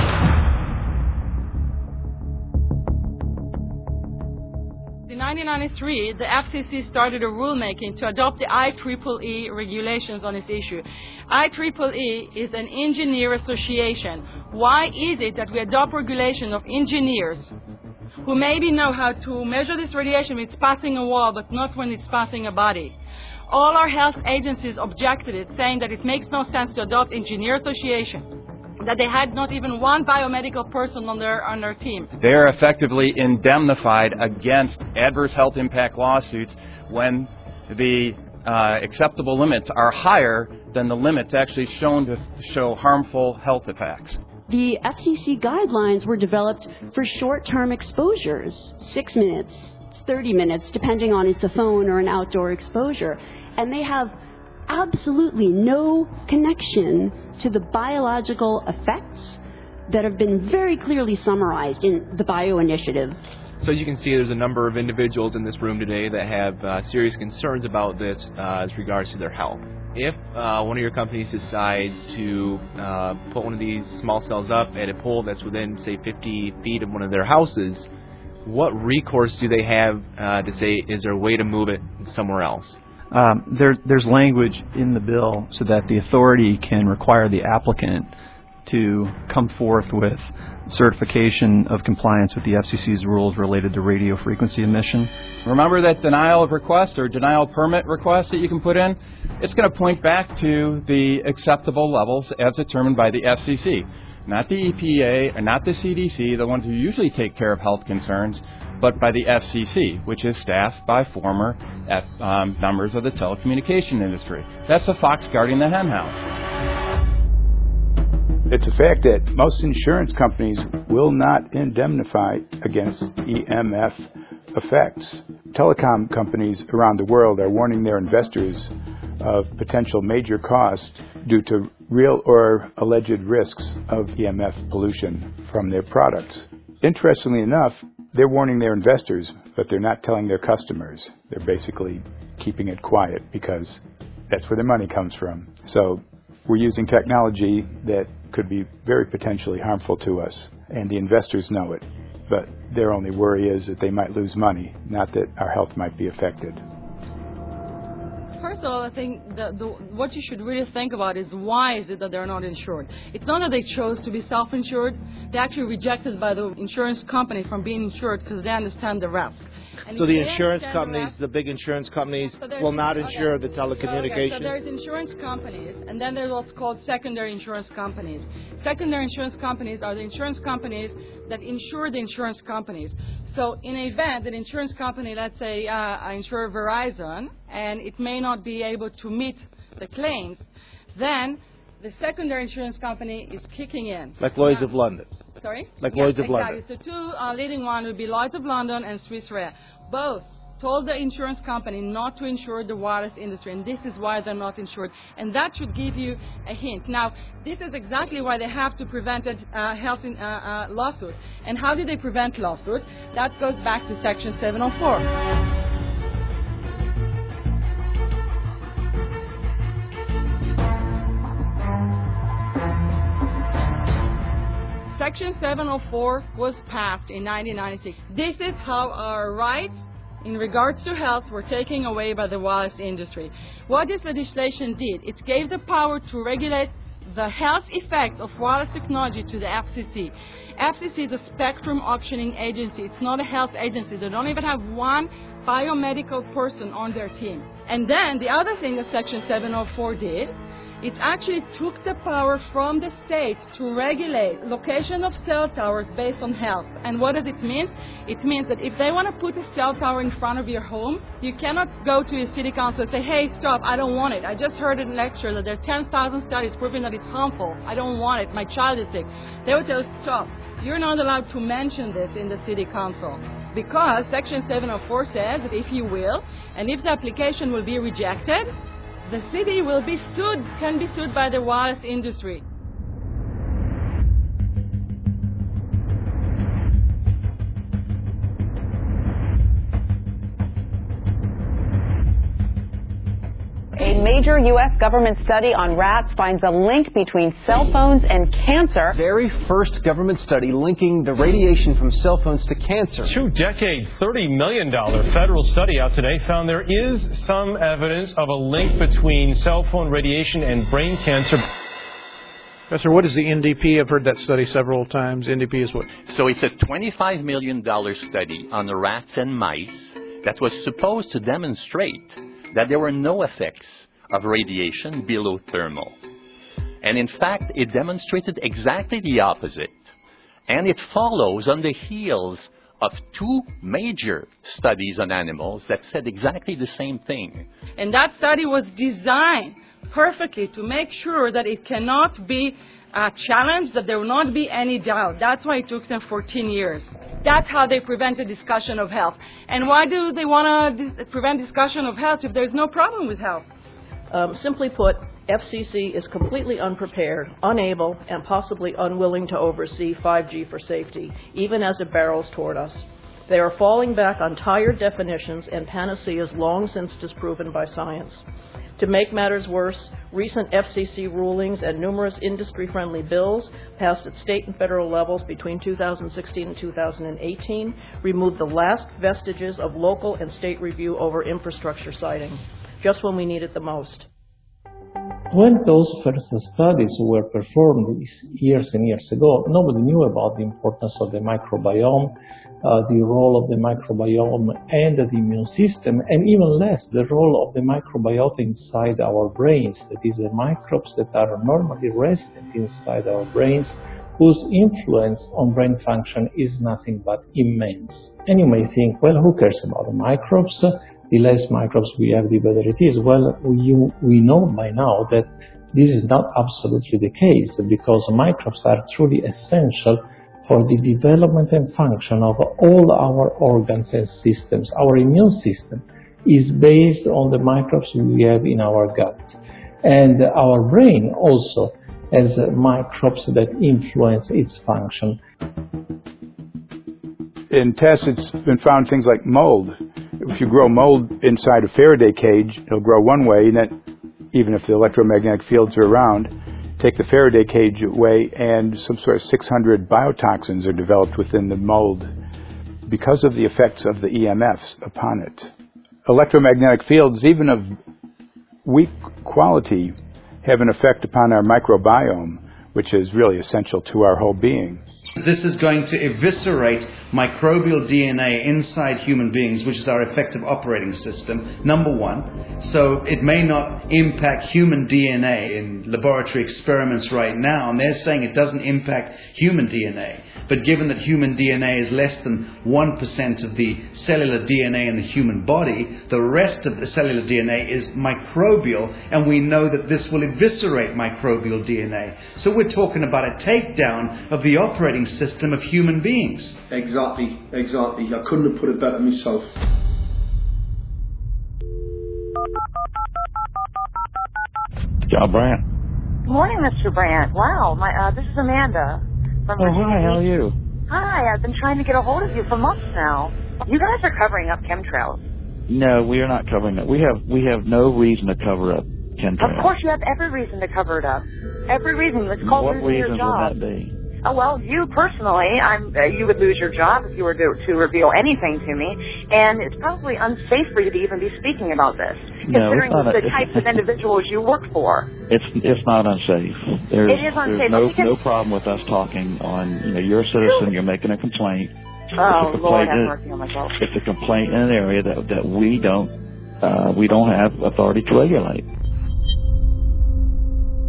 In nineteen ninety-three, the F C C started a rulemaking to adopt the I triple E regulations on this issue. I triple E is an engineer association. Why is it that we adopt regulation of engineers who maybe know how to measure this radiation when it's passing a wall, but not when it's passing a body? All our health agencies objected it, saying that it makes no sense to adopt engineer association, that they had not even one biomedical person on their on their team. They are effectively indemnified against adverse health impact lawsuits when the uh, acceptable limits are higher than the limits actually shown to show harmful health effects. The F C C guidelines were developed for short-term exposures, six minutes, thirty minutes, depending on it's a phone or an outdoor exposure, and they have absolutely no connection to the biological effects that have been very clearly summarized in the Bio Initiative. So you can see there's a number of individuals in this room today that have uh, serious concerns about this uh, as regards to their health. If uh, one of your companies decides to uh, put one of these small cells up at a pole that's within, say, fifty feet of one of their houses, what recourse do they have uh, to say, is there a way to move it somewhere else? Um, there, there's language in the bill so that the authority can require the applicant to come forth with certification of compliance with the F C C's rules related to radio frequency emission. Remember that denial of request or denial permit request that you can put in? It's going to point back to the acceptable levels as determined by the F C C. Not the E P A and not the C D C, the ones who usually take care of health concerns, but by the F C C, which is staffed by former F, um, members of the telecommunication industry. That's the fox guarding the hen house. It's a fact that most insurance companies will not indemnify against E M F effects. Telecom companies around the world are warning their investors of potential major costs due to real or alleged risks of E M F pollution from their products. Interestingly enough, they're warning their investors, but they're not telling their customers. They're basically keeping it quiet because that's where their money comes from. So we're using technology that could be very potentially harmful to us, and the investors know it. But their only worry is that they might lose money, not that our health might be affected. First of all, I think the, the, what you should really think about is why is it that they're not insured? It's not that they chose to be self-insured. They're actually rejected by the insurance company from being insured because they understand the risk. And so the insurance companies, the, the big insurance companies, so will not insure the telecommunications? Okay, so there's insurance companies, and then there's what's called secondary insurance companies. Secondary insurance companies are the insurance companies that insure the insurance companies. So in an event, an insurance company, let's say uh, I insure Verizon, and it may not be able to meet the claims, then the secondary insurance company is kicking in. Like Lloyd's of London. Sorry? Like yes, Lloyd's of exactly. London. So two uh, leading ones would be Lloyd's of London and Swiss Re. Both told the insurance company not to insure the wireless industry, and this is why they're not insured. And that should give you a hint. Now, this is exactly why they have to prevent a uh, health in, uh, uh, lawsuit. And how do they prevent lawsuit? That goes back to Section seven oh four. Section seven oh four was passed in nineteen ninety-six. This is how our rights in regards to health were taken away by the wireless industry. What this legislation did, it gave the power to regulate the health effects of wireless technology to the F C C. F C C is a spectrum auctioning agency. It's not a health agency. They don't even have one biomedical person on their team. And then the other thing that Section seven oh four did, it actually took the power from the state to regulate location of cell towers based on health. And what does it mean? It means that if they want to put a cell tower in front of your home, you cannot go to your city council and say, hey, stop, I don't want it. I just heard in a lecture that there are ten thousand studies proving that it's harmful. I don't want it. My child is sick. They will tell you, stop. You're not allowed to mention this in the city council. Because Section seven oh four says that if you will, and if the application will be rejected, the city will be sued, can be sued by the wireless industry. A major U S government study on rats finds a link between cell phones and cancer. Very first government study linking the radiation from cell phones to cancer. Two-decade, thirty million dollars federal study out today found there is some evidence of a link between cell phone radiation and brain cancer. Professor, what is the N D P? I've heard that study several times. N D P is what? So it's a twenty-five million dollars study on the rats and mice that was supposed to demonstrate that there were no effects of radiation below thermal. And in fact, it demonstrated exactly the opposite. And it follows on the heels of two major studies on animals that said exactly the same thing. And that study was designed perfectly to make sure that it cannot be uh, challenged, that there will not be any doubt. That's why it took them fourteen years. That's how they prevented discussion of health. And why do they want to dis- prevent discussion of health if there's no problem with health? Um, simply put, F C C is completely unprepared, unable, and possibly unwilling to oversee five G for safety, even as it barrels toward us. They are falling back on tired definitions and panaceas long since disproven by science. To make matters worse, recent F C C rulings and numerous industry-friendly bills passed at state and federal levels between two thousand sixteen and two thousand eighteen removed the last vestiges of local and state review over infrastructure siting, just when we need it the most. When those first studies were performed years and years ago, nobody knew about the importance of the microbiome, uh, the role of the microbiome and the immune system, and even less the role of the microbiota inside our brains, that is, the microbes that are normally resident inside our brains, whose influence on brain function is nothing but immense. And you may think, well, who cares about the microbes? The less microbes we have, the better it is. Well, we, we know by now that this is not absolutely the case, because microbes are truly essential for the development and function of all our organs and systems. Our immune system is based on the microbes we have in our gut. And our brain also has microbes that influence its function. In tests, it's been found things like mold. If you grow mold inside a Faraday cage, it'll grow one way, and then even if the electromagnetic fields are around, take the Faraday cage away, and some sort of six hundred biotoxins are developed within the mold because of the effects of the E M Fs upon it. Electromagnetic fields, even of weak quality, have an effect upon our microbiome, which is really essential to our whole being. This is going to eviscerate microbial D N A inside human beings, which is our effective operating system, number one. So it may not impact human D N A in laboratory experiments right now, and they're saying it doesn't impact human D N A. But given that human D N A is less than one percent of the cellular D N A in the human body, the rest of the cellular D N A is microbial, and we know that this will eviscerate microbial D N A. So we're talking about a takedown of the operating system of human beings. Exactly, exactly. I couldn't have put it better myself. John Brandt. Good morning, Mister Brandt. Wow, my uh, this is Amanda from Oh, Virginia hi, how are Beach. you? Hi, I've been trying to get a hold of you for months now. You guys are covering up chemtrails. No, we are not covering it. We have we have no reason to cover up chemtrails. Of course, you have every reason to cover it up. Every reason. It's called What losing your reasons job. would that be? Oh, well, you personally, I'm, uh, you would lose your job if you were to, to reveal anything to me, and it's probably unsafe for you to even be speaking about this, No, considering it's not the a- types of individuals you work for. It's it's not unsafe. There's, It is unsafe. There's no Because- no problem with us talking on. You know, you're a citizen. You're making a complaint. Oh, It's a Lord, complaint have in- mercy on myself. It's a complaint in an area that that we don't uh, we don't have authority to regulate.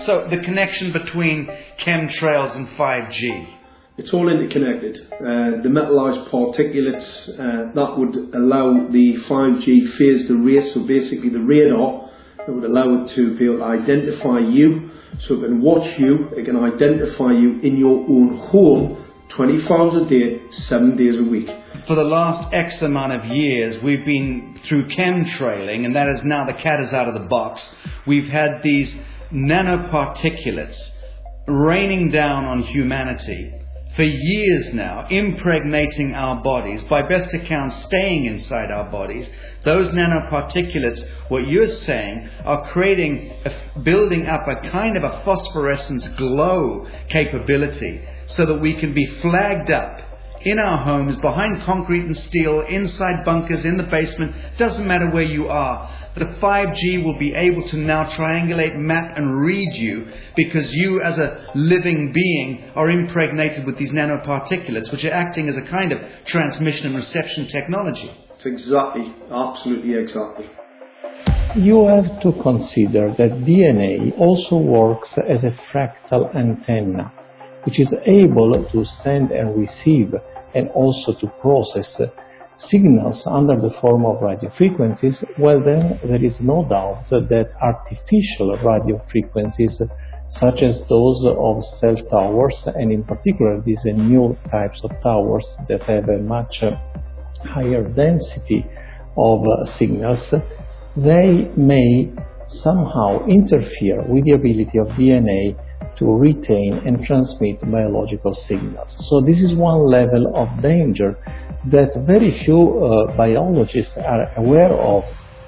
So the connection between chemtrails and five G. It's all interconnected. Uh, the metallized particulates, uh, that would allow the five G phased array, so basically the radar, that would allow it to be able to identify you, so it can watch you, it can identify you in your own home, twenty-four hours a day, seven days a week. For the last X amount of years, we've been through chemtrailing, and that is now the cat is out of the box. We've had these nanoparticulates raining down on humanity for years now, impregnating our bodies, by best account staying inside our bodies. Those nanoparticulates, what you're saying, are creating, a, building up a kind of a phosphorescence glow capability so that we can be flagged up in our homes, behind concrete and steel, inside bunkers, in the basement, doesn't matter where you are. The five G will be able to now triangulate, map and read you, because you as a living being are impregnated with these nanoparticulates, which are acting as a kind of transmission and reception technology. It's exactly, absolutely exactly. You have to consider that D N A also works as a fractal antenna, which is able to send and receive and also to process signals under the form of radio frequencies. Well, then there is no doubt that artificial radio frequencies, such as those of cell towers, and in particular these new types of towers that have a much higher density of signals, they may somehow interfere with the ability of D N A to retain and transmit biological signals. So this is one level of danger that very few uh, biologists are aware of.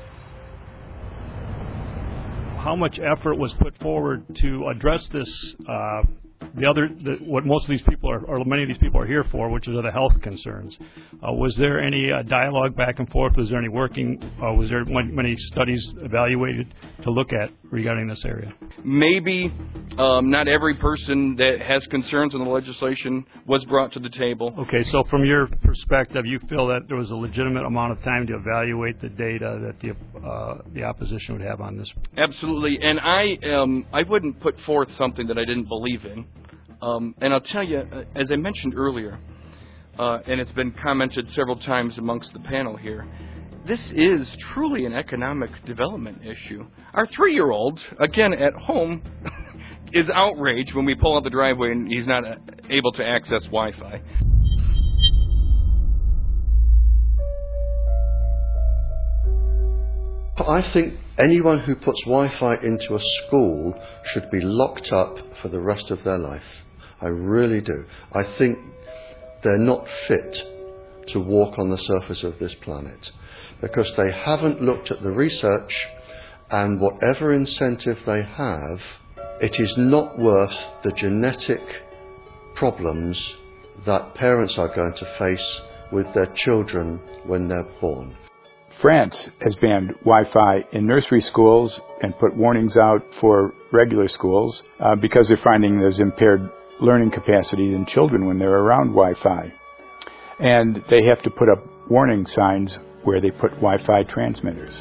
How much effort was put forward to address this, uh, the other, the, what most of these people are, or many of these people are here for, which are the health concerns? Uh, was there any uh, dialogue back and forth? Was there any working, uh, was there many studies evaluated to look at regarding this area? Maybe um, not every person that has concerns on the legislation was brought to the table. Okay, so from your perspective, you feel that there was a legitimate amount of time to evaluate the data that the uh, the opposition would have on this? Absolutely, and I um, I wouldn't put forth something that I didn't believe in. Um, and I'll tell you, as I mentioned earlier, uh, and it's been commented several times amongst the panel here, this is truly an economic development issue. Our three-year-old, again at home, is outraged when we pull out the driveway and he's not able to access Wi-Fi. I think anyone who puts Wi-Fi into a school should be locked up for the rest of their life. I really do. I think they're not fit to walk on the surface of this planet because they haven't looked at the research, and whatever incentive they have, it is not worth the genetic problems that parents are going to face with their children when they're born. France has banned Wi-Fi in nursery schools and put warnings out for regular schools uh, because they're finding there's impaired learning capacity in children when they're around Wi-Fi. And they have to put up warning signs where they put Wi-Fi transmitters.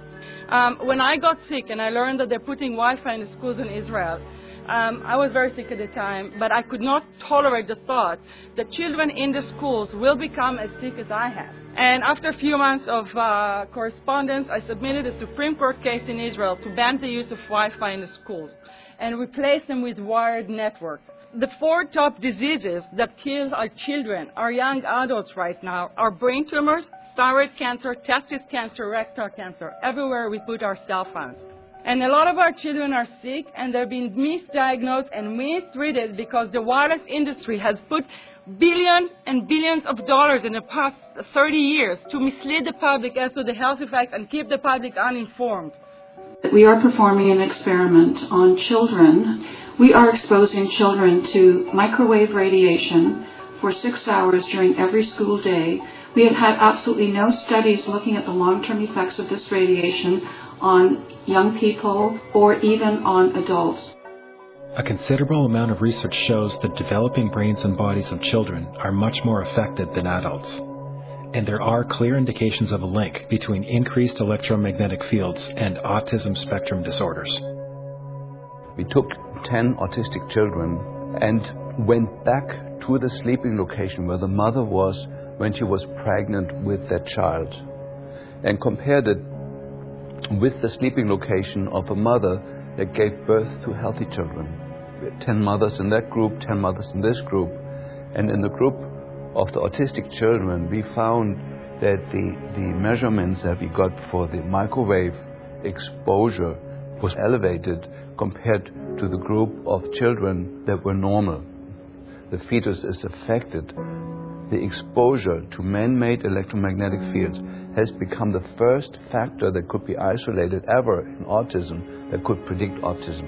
Um, when I got sick and I learned that they're putting Wi-Fi in the schools in Israel, um, I was very sick at the time, but I could not tolerate the thought that children in the schools will become as sick as I have. And after a few months of uh, correspondence, I submitted a Supreme Court case in Israel to ban the use of Wi-Fi in the schools and replace them with wired networks. The four top diseases that kill our children, our young adults right now, are brain tumors, thyroid cancer, testis cancer, rectal cancer, everywhere we put our cell phones. And a lot of our children are sick and they're being misdiagnosed and mistreated because the wireless industry has put billions and billions of dollars in the past thirty years to mislead the public as to the health effects and keep the public uninformed. We are performing an experiment on children. We are exposing children to microwave radiation for six hours during every school day. We have had absolutely no studies looking at the long-term effects of this radiation on young people or even on adults. A considerable amount of research shows that developing brains and bodies of children are much more affected than adults. And there are clear indications of a link between increased electromagnetic fields and autism spectrum disorders. We took ten autistic children and went back to the sleeping location where the mother was when she was pregnant with that child, and compared it with the sleeping location of a mother that gave birth to healthy children. We had ten mothers in that group, ten mothers in this group, and in the group of the autistic children, we found that the, the measurements that we got for the microwave exposure was elevated compared to the group of children that were normal. The fetus is affected. The exposure to man-made electromagnetic fields has become the first factor that could be isolated ever in autism that could predict autism.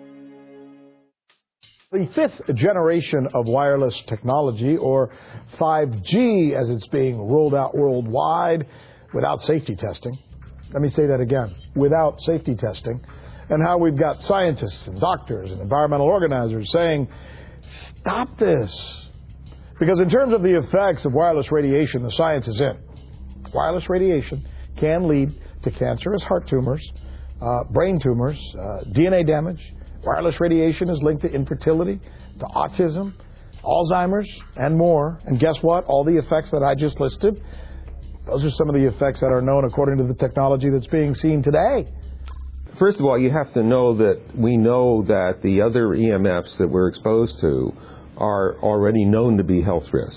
The fifth generation of wireless technology, or five G as it's being rolled out worldwide without safety testing. Let me say that again, without safety testing. And how we've got scientists and doctors and environmental organizers saying, stop this. Because in terms of the effects of wireless radiation, the science is in. Wireless radiation can lead to cancerous heart tumors, uh, brain tumors, uh, D N A damage. Wireless radiation is linked to infertility, to autism, Alzheimer's, and more. And guess what? All the effects that I just listed, those are some of the effects that are known according to the technology that's being seen today. First of all, you have to know that we know that the other E M Fs that we're exposed to are already known to be health risks.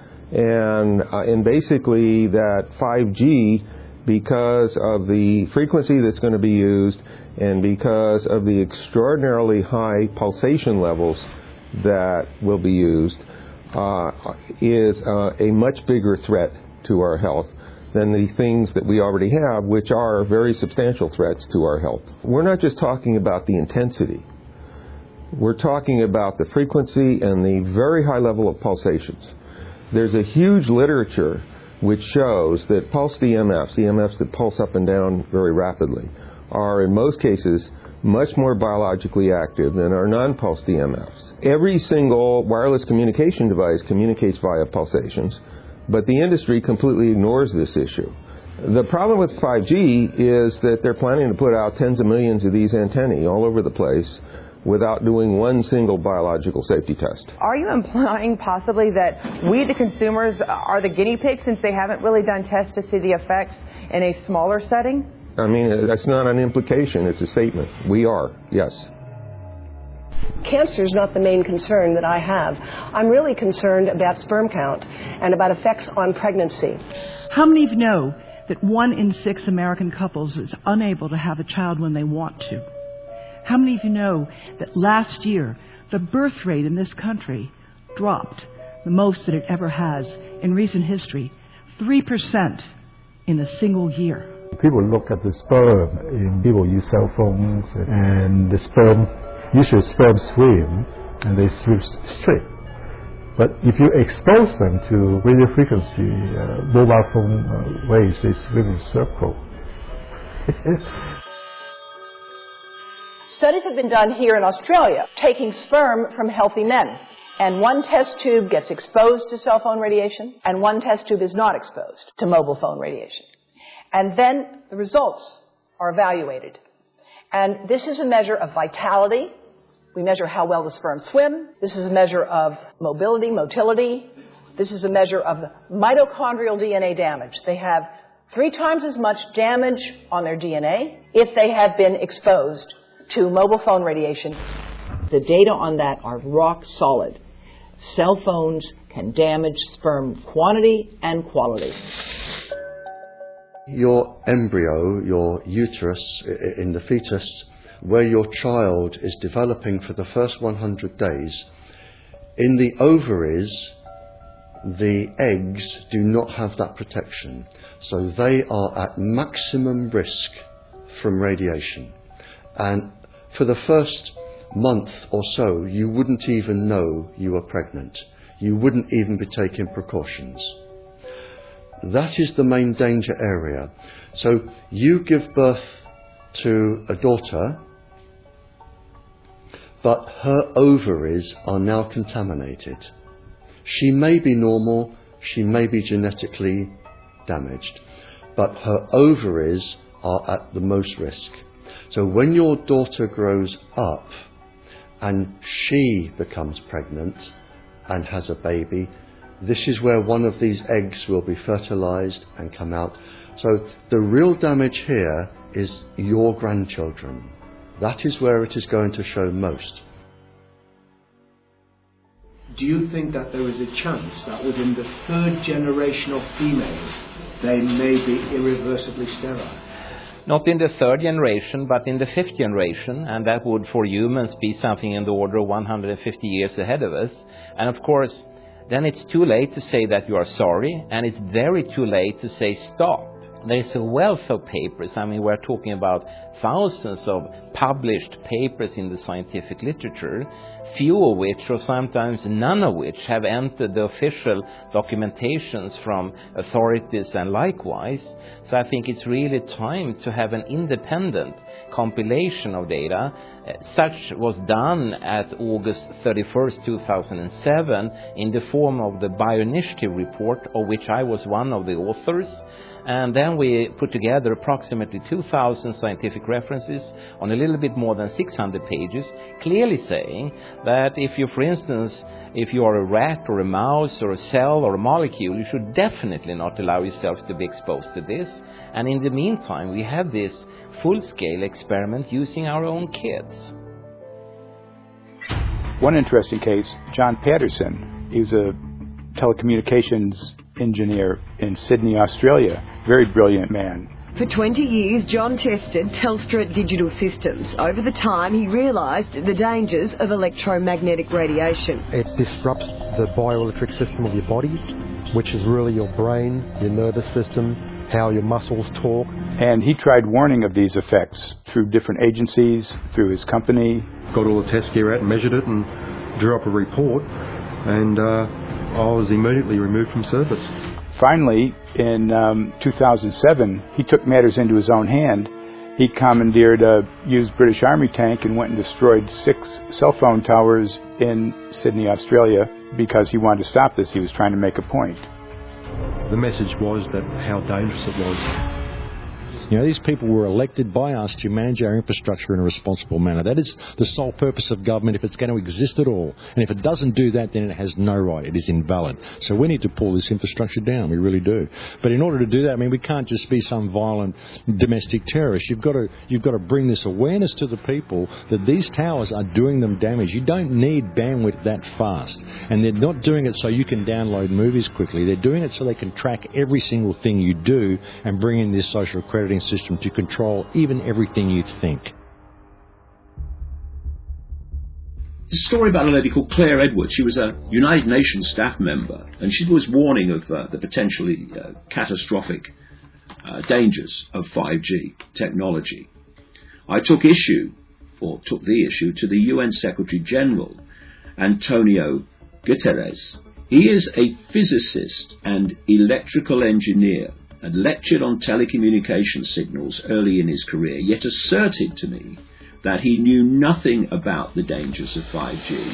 And, uh, and basically that five G, because of the frequency that's going to be used and because of the extraordinarily high pulsation levels that will be used, uh, is uh, a much bigger threat to our health than the things that we already have, which are very substantial threats to our health. We're not just talking about the intensity. We're talking about the frequency and the very high level of pulsations. There's a huge literature which shows that pulsed E M Fs, E M Fs that pulse up and down very rapidly, are in most cases much more biologically active than our non-pulsed E M Fs. Every single wireless communication device communicates via pulsations, but the industry completely ignores this issue. The problem with five G is that they're planning to put out tens of millions of these antennae all over the place without doing one single biological safety test. Are you implying possibly that we, the consumers, are the guinea pigs since they haven't really done tests to see the effects in a smaller setting? I mean, that's not an implication, it's a statement. We are, yes. Cancer is not the main concern that I have. I'm really concerned about sperm count and about effects on pregnancy. How many of you know that one in six American couples is unable to have a child when they want to? How many of you know that last year the birth rate in this country dropped the most that it ever has in recent history, three percent in a single year? People look at the sperm, and people use cell phones, and the sperm, usually sperm swim, and they swim straight. But if you expose them to radio frequency, uh, mobile phone uh, waves, they swim in a circle. Studies have been done here in Australia, taking sperm from healthy men. And one test tube gets exposed to cell phone radiation, and one test tube is not exposed to mobile phone radiation. And then the results are evaluated. And this is a measure of vitality. We measure how well the sperm swim. This is a measure of mobility, motility. This is a measure of mitochondrial D N A damage. They have three times as much damage on their D N A if they have been exposed to mobile phone radiation. The data on that are rock solid. Cell phones can damage sperm quantity and quality. Your embryo, your uterus in the fetus, where your child is developing for the first one hundred days, in the ovaries, the eggs do not have that protection. So they are at maximum risk from radiation. And for the first month or so, you wouldn't even know you were pregnant. You wouldn't even be taking precautions. That is the main danger area. So you give birth to a daughter, but her ovaries are now contaminated. She may be normal, she may be genetically damaged, but her ovaries are at the most risk. So when your daughter grows up and she becomes pregnant and has a baby, this is where one of these eggs will be fertilized and come out. So the real damage here is your grandchildren. That is where it is going to show most. Do you think that there is a chance that within the third generation of females, they may be irreversibly sterile? Not in the third generation, but in the fifth generation, and that would for humans be something in the order of one hundred fifty years ahead of us. And of course, then it's too late to say that you are sorry, and it's very too late to say stop. There's a wealth of papers. I mean, we're talking about thousands of published papers in the scientific literature, few of which, or sometimes none of which, have entered the official documentations from authorities and likewise. So I think it's really time to have an independent compilation of data. Such was done at August thirty-first, two thousand seven, in the form of the Bioinitiative report, of which I was one of the authors. And then we put together approximately two thousand scientific references on a little bit more than six hundred pages, clearly saying that if you, for instance, if you are a rat or a mouse or a cell or a molecule, you should definitely not allow yourselves to be exposed to this. And in the meantime, we have this full-scale experiment using our own kids. One interesting case, John Patterson. He was a telecommunications engineer in Sydney, Australia. Very brilliant man. For twenty years, John tested Telstra digital systems. Over the time, he realised the dangers of electromagnetic radiation. It disrupts the bioelectric system of your body, which is really your brain, your nervous system, how your muscles talk. And he tried warning of these effects through different agencies, through his company. Got all the test gear out and measured it and drew up a report, and uh, I was immediately removed from service. Finally, in um, two thousand seven, he took matters into his own hand. He commandeered a used British Army tank and went and destroyed six cell phone towers in Sydney, Australia, because he wanted to stop this. He was trying to make a point. The message was that how dangerous it was. You know, these people were elected by us to manage our infrastructure in a responsible manner. That is the sole purpose of government if it's going to exist at all. And if it doesn't do that, then it has no right. It is invalid. So we need to pull this infrastructure down. We really do. But in order to do that, I mean, we can't just be some violent domestic terrorist. You've got to, you've got to bring this awareness to the people that these towers are doing them damage. You don't need bandwidth that fast. And they're not doing it so you can download movies quickly. They're doing it so they can track every single thing you do and bring in this social crediting system to control even everything you think. There's a story about a lady called Claire Edwards. She was a United Nations staff member, and she was warning of uh, the potentially uh, catastrophic uh, dangers of five G technology. I took issue, or took the issue, to the U N Secretary General, Antonio Guterres. He is a physicist and electrical engineer, had lectured on telecommunication signals early in his career, yet asserted to me that he knew nothing about the dangers of five G.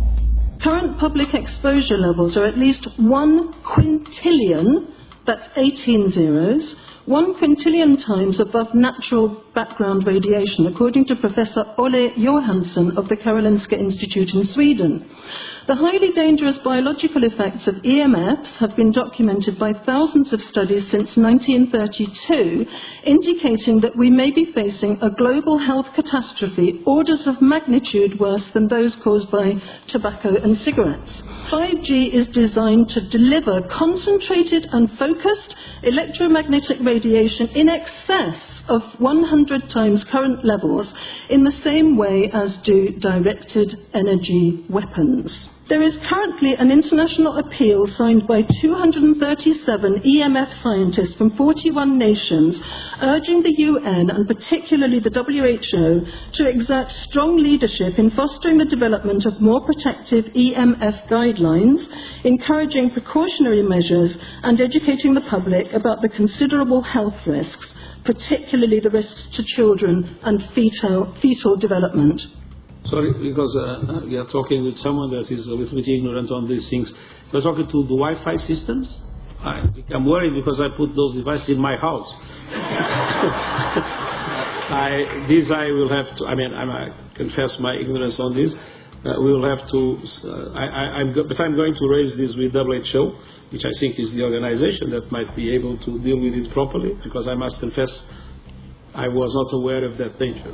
Current public exposure levels are at least one quintillion, that's eighteen zeros, one quintillion times above natural background radiation, according to Professor Olle Johansson of the Karolinska Institute in Sweden. The highly dangerous biological effects of E M Fs have been documented by thousands of studies since nineteen thirty-two, indicating that we may be facing a global health catastrophe orders of magnitude worse than those caused by tobacco and cigarettes. five G is designed to deliver concentrated and focused electromagnetic radiation in excess of one hundred times current levels in the same way as do directed energy weapons. There is currently an international appeal signed by two hundred thirty-seven E M F scientists from forty-one nations, urging the U N and particularly the W H O to exert strong leadership in fostering the development of more protective E M F guidelines, encouraging precautionary measures and educating the public about the considerable health risks, particularly the risks to children and fetal, fetal development. Sorry, because uh, we are talking with someone that is a little bit ignorant on these things. We're talking to the Wi-Fi systems. I become worried because I put those devices in my house. I, this I will have to, I mean, I'm a confess my ignorance on this. Uh, we will have to, uh, I, I, I'm go- if I'm going to raise this with W H O, which I think is the organization that might be able to deal with it properly, because I must confess I was not aware of that danger.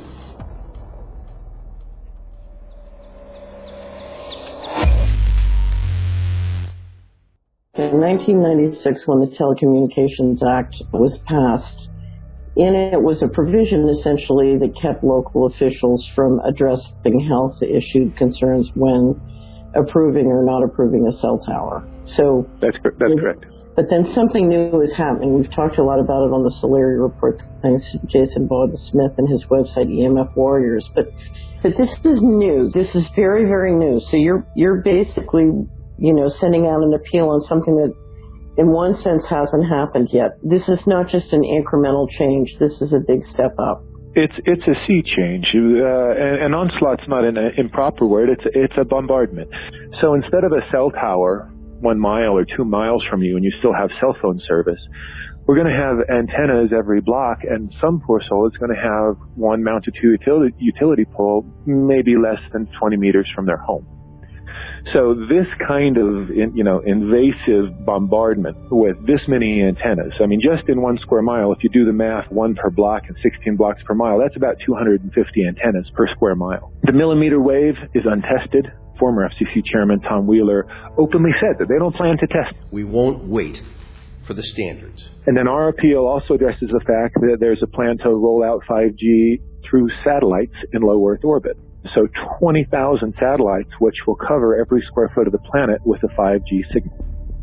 In nineteen ninety-six, when the Telecommunications Act was passed, in it was a provision essentially that kept local officials from addressing health issue concerns when approving or not approving a cell tower. So that's that's correct. But then something new is happening. We've talked a lot about it on the Solari report, thanks to Jason Bowden-Smith and his website E M F Warriors. But but this is new. This is very, very new. So you're you're basically, you know, sending out an appeal on something that in one sense hasn't happened yet. This is not just an incremental change. This is a big step up. It's it's a sea change. Uh, and, and onslaught's not an improper word. It's it's a bombardment. So instead of a cell tower one mile or two miles from you and you still have cell phone service, we're going to have antennas every block, and some poor soul is going to have one mounted to a utility, utility pole maybe less than twenty meters from their home. So this kind of, you know, invasive bombardment with this many antennas, I mean, just in one square mile, if you do the math, one per block and sixteen blocks per mile, that's about two hundred fifty antennas per square mile. The millimeter wave is untested. Former F C C Chairman Tom Wheeler openly said that they don't plan to test. We won't wait for the standards. And then our appeal also addresses the fact that there's a plan to roll out five G through satellites in low Earth orbit. So twenty thousand satellites, which will cover every square foot of the planet with a five G signal.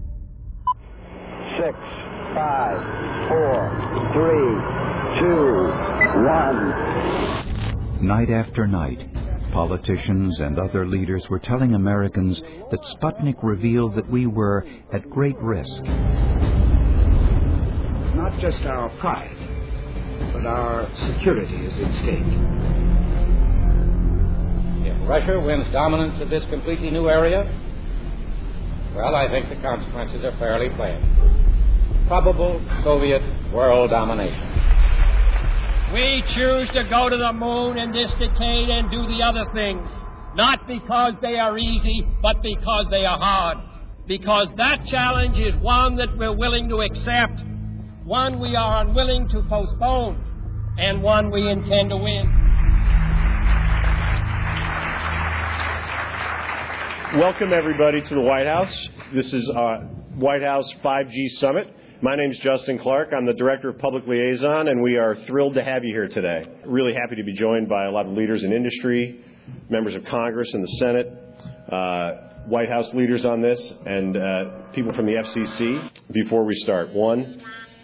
Six, five, four, three, two, one. Night after night, politicians and other leaders were telling Americans that Sputnik revealed that we were at great risk. Not just our pride, but our security is at stake. If Russia wins dominance of this completely new area, well, I think the consequences are fairly plain. Probable Soviet world domination. We choose to go to the moon in this decade and do the other things, not because they are easy, but because they are hard. Because that challenge is one that we're willing to accept, one we are unwilling to postpone, and one we intend to win. Welcome, everybody, to the White House. This is uh, White House five G Summit. My name is Justin Clark. I'm the Director of Public Liaison, and we are thrilled to have you here today. Really happy to be joined by a lot of leaders in industry, members of Congress and the Senate, uh, White House leaders on this, and uh, people from the F C C. Before we start, one,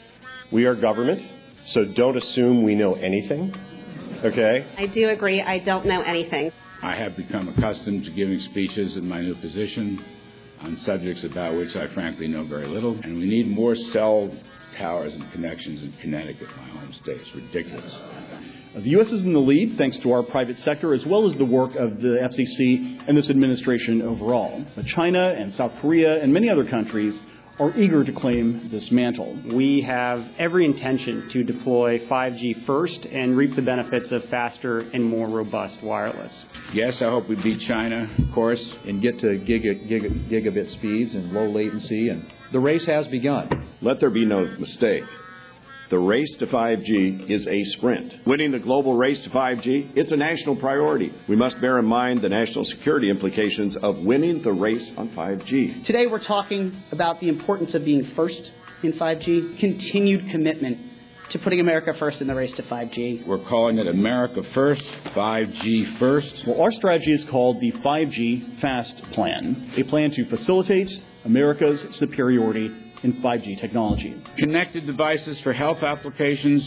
we are government, so don't assume we know anything, okay? I do agree. I don't know anything. I have become accustomed to giving speeches in my new position on subjects about which I frankly know very little. And we need more cell towers and connections in Connecticut, my home state. It's ridiculous. The U S is in the lead thanks to our private sector as well as the work of the F C C and this administration overall. But China and South Korea and many other countries are eager to claim this mantle. We have every intention to deploy five G first and reap the benefits of faster and more robust wireless. Yes, I hope we beat China, of course, and get to giga, giga, gigabit speeds and low latency, and the race has begun. Let there be no mistake. The race to five G is a sprint. Winning the global race to five G, it's a national priority. We must bear in mind the national security implications of winning the race on five G. Today we're talking about the importance of being first in five G, continued commitment to putting America first in the race to five G. We're calling it America First, five G First. Well, our strategy is called the five G FAST Plan, a plan to facilitate America's superiority in five G technology. Connected devices for health applications,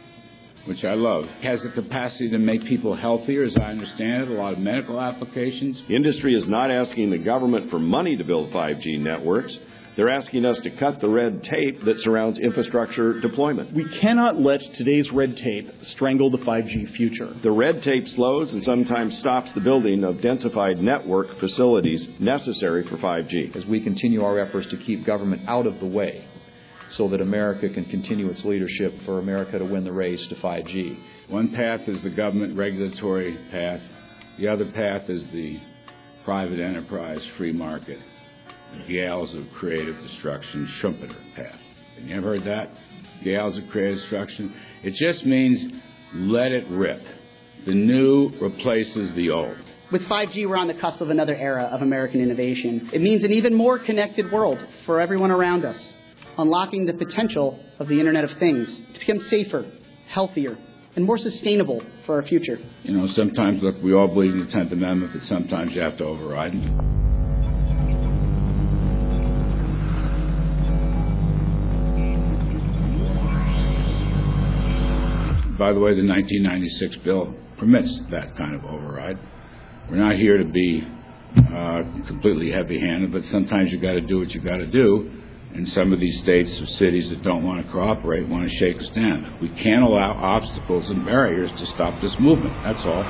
which I love, has the capacity to make people healthier, as I understand it, a lot of medical applications. Industry is not asking the government for money to build five G networks. They're asking us to cut the red tape that surrounds infrastructure deployment. We cannot let today's red tape strangle the five G future. The red tape slows and sometimes stops the building of densified network facilities necessary for five G. As we continue our efforts to keep government out of the way so that America can continue its leadership for America to win the race to five G. One path is the government regulatory path. The other path is the private enterprise, free market, gales of creative destruction, Schumpeter path. Have you ever heard that? Gales of creative destruction? It just means let it rip. The new replaces the old. With five G, we're on the cusp of another era of American innovation. It means an even more connected world for everyone around us, unlocking the potential of the Internet of Things to become safer, healthier, and more sustainable for our future. You know, sometimes, look, we all believe in the tenth Amendment, but sometimes you have to override it. By the way, the nineteen ninety-six bill permits that kind of override. We're not here to be uh, completely heavy-handed, but sometimes you got to do what you got to do. And some of these states or cities that don't want to cooperate want to shake us down. We can't allow obstacles and barriers to stop this movement. That's all.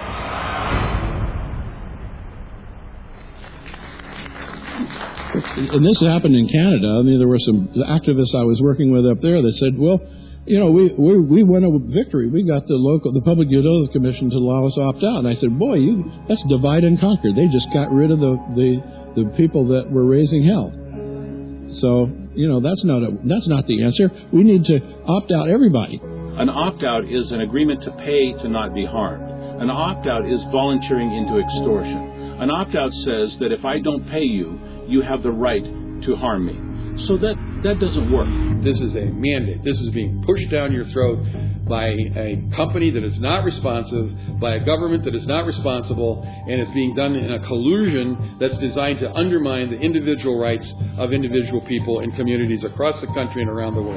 And this happened in Canada. I mean, there were some activists I was working with up there that said, well, you know, we, we we won a victory. We got the local, the Public Utilities Commission to allow us opt out. And I said, boy, you that's divide and conquer. They just got rid of the, the, the people that were raising hell. So, you know, that's not a, that's not the answer. We need to opt out everybody. An opt-out is an agreement to pay to not be harmed. An opt-out is volunteering into extortion. An opt-out says that if I don't pay you, you have the right to harm me. So that, that doesn't work. This is a mandate. This is being pushed down your throat by a company that is not responsive, by a government that is not responsible, and it's being done in a collusion that's designed to undermine the individual rights of individual people and communities across the country and around the world.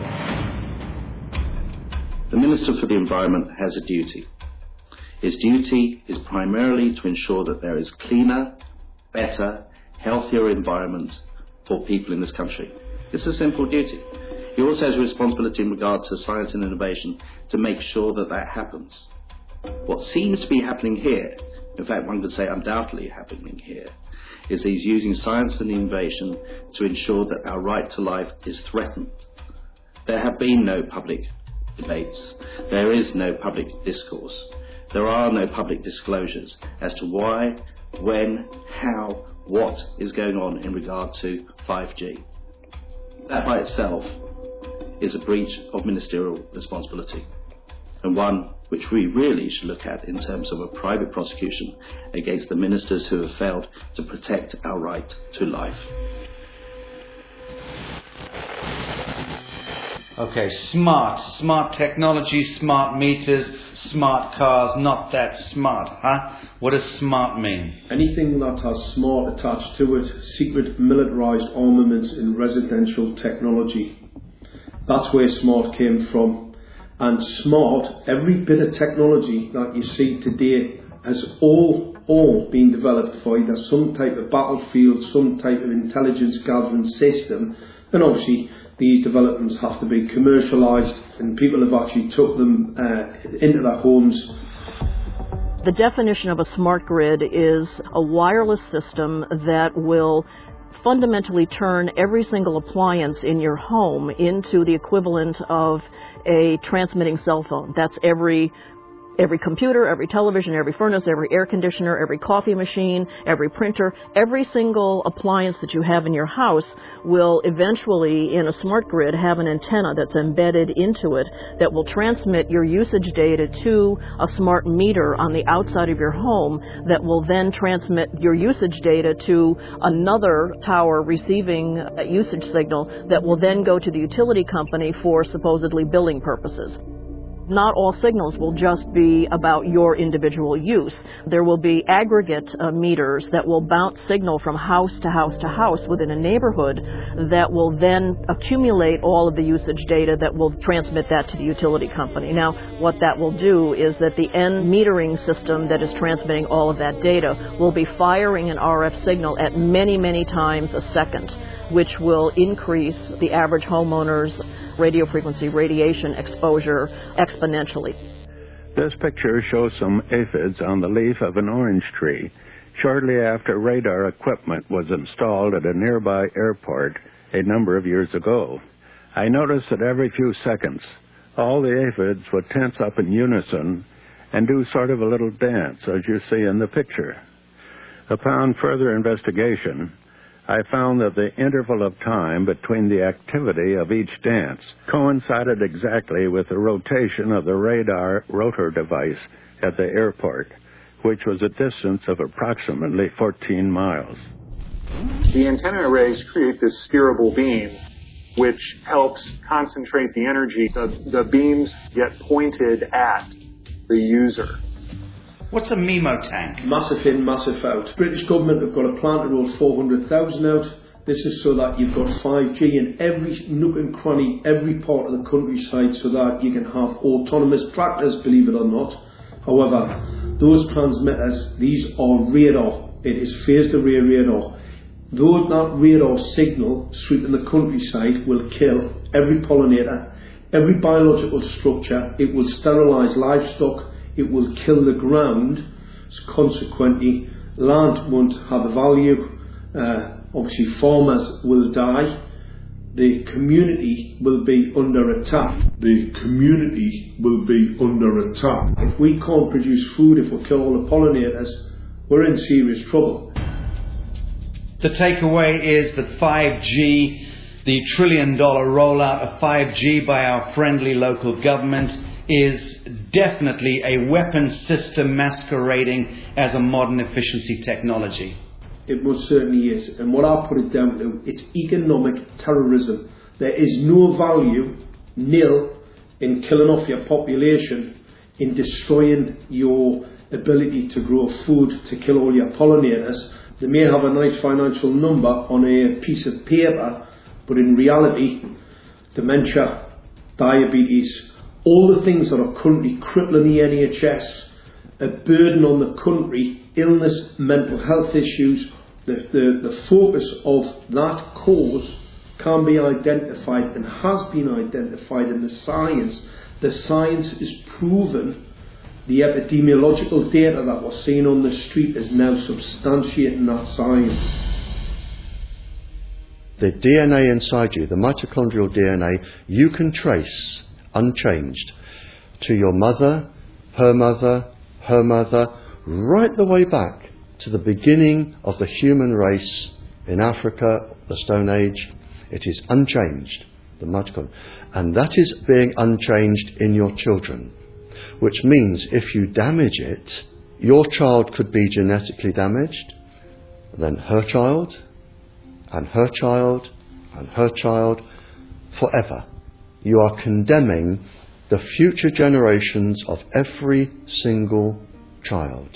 The Minister for the Environment has a duty. His duty is primarily to ensure that there is cleaner, better, healthier environment for people in this country. It's a simple duty. He also has a responsibility in regard to science and innovation to make sure that that happens. What seems to be happening here, in fact one could say undoubtedly happening here, is he's using science and innovation to ensure that our right to life is threatened. There have been no public debates. There is no public discourse. There are no public disclosures as to why, when, how, what is going on in regard to five G. That by itself is a breach of ministerial responsibility, and one which we really should look at in terms of a private prosecution against the ministers who have failed to protect our right to life. Okay, smart, smart technology, smart meters, smart cars, not that smart, huh? What does smart mean? Anything that has smart attached to it, secret militarised armaments in residential technology. That's where smart came from. And smart, every bit of technology that you see today has all, all been developed for either some type of battlefield, some type of intelligence gathering system, and obviously these developments have to be commercialised, and people have actually took them uh, into their homes. The definition of a smart grid is a wireless system that will fundamentally turn every single appliance in your home into the equivalent of a transmitting cell phone. That's every Every computer, every television, every furnace, every air conditioner, every coffee machine, every printer, every single appliance that you have in your house will eventually, in a smart grid, have an antenna that's embedded into it that will transmit your usage data to a smart meter on the outside of your home that will then transmit your usage data to another tower receiving a usage signal that will then go to the utility company for supposedly billing purposes. Not all signals will just be about your individual use. There will be aggregate uh, meters that will bounce signal from house to house to house within a neighborhood that will then accumulate all of the usage data that will transmit that to the utility company. Now, what that will do is that the end metering system that is transmitting all of that data will be firing an R F signal at many, many times a second, which will increase the average homeowner's radio frequency radiation exposure exponentially. This picture shows some aphids on the leaf of an orange tree shortly after radar equipment was installed at a nearby airport a number of years ago. I noticed that every few seconds all the aphids would tense up in unison and do sort of a little dance, as you see in the picture. Upon further investigation, I found that the interval of time between the activity of each dance coincided exactly with the rotation of the radar rotor device at the airport, which was a distance of approximately fourteen miles. The antenna arrays create this steerable beam, which helps concentrate the energy. The, the beams get pointed at the user. What's a MIMO tank? Massive in, massive out. British government have got a plan to roll four hundred thousand out. This is so that you've got five G in every nook and cranny, every part of the countryside, so that you can have autonomous tractors, believe it or not. However, those transmitters, these are radar. It is phased array radar. Though that radar signal sweeping the countryside will kill every pollinator, every biological structure, it will sterilise livestock, it will kill the ground, so consequently land won't have a value, uh, obviously farmers will die, the community will be under attack. The community will be under attack. If we can't produce food, if we kill all the pollinators, we're in serious trouble. The takeaway is that five G, the trillion dollar rollout of five G by our friendly local government, is definitely a weapon system masquerading as a modern efficiency technology. It most certainly is. And what I put it down to, it's economic terrorism. There is no value, nil, in killing off your population, in destroying your ability to grow food, to kill all your pollinators. They may have a nice financial number on a piece of paper, but in reality, dementia, diabetes, all the things that are currently crippling the N H S, a burden on the country, illness, mental health issues, the, the, the focus of that cause can be identified and has been identified in the science. The science is proven. The epidemiological data that we're seeing on the street is now substantiating that science. The D N A inside you, the mitochondrial D N A, you can trace unchanged to your mother, her mother, her mother, right the way back to the beginning of the human race in Africa, the Stone Age. It is unchanged, the mitochondria. And that is being unchanged in your children. Which means if you damage it, your child could be genetically damaged, then her child, and her child, and her child, forever. You are condemning the future generations of every single child.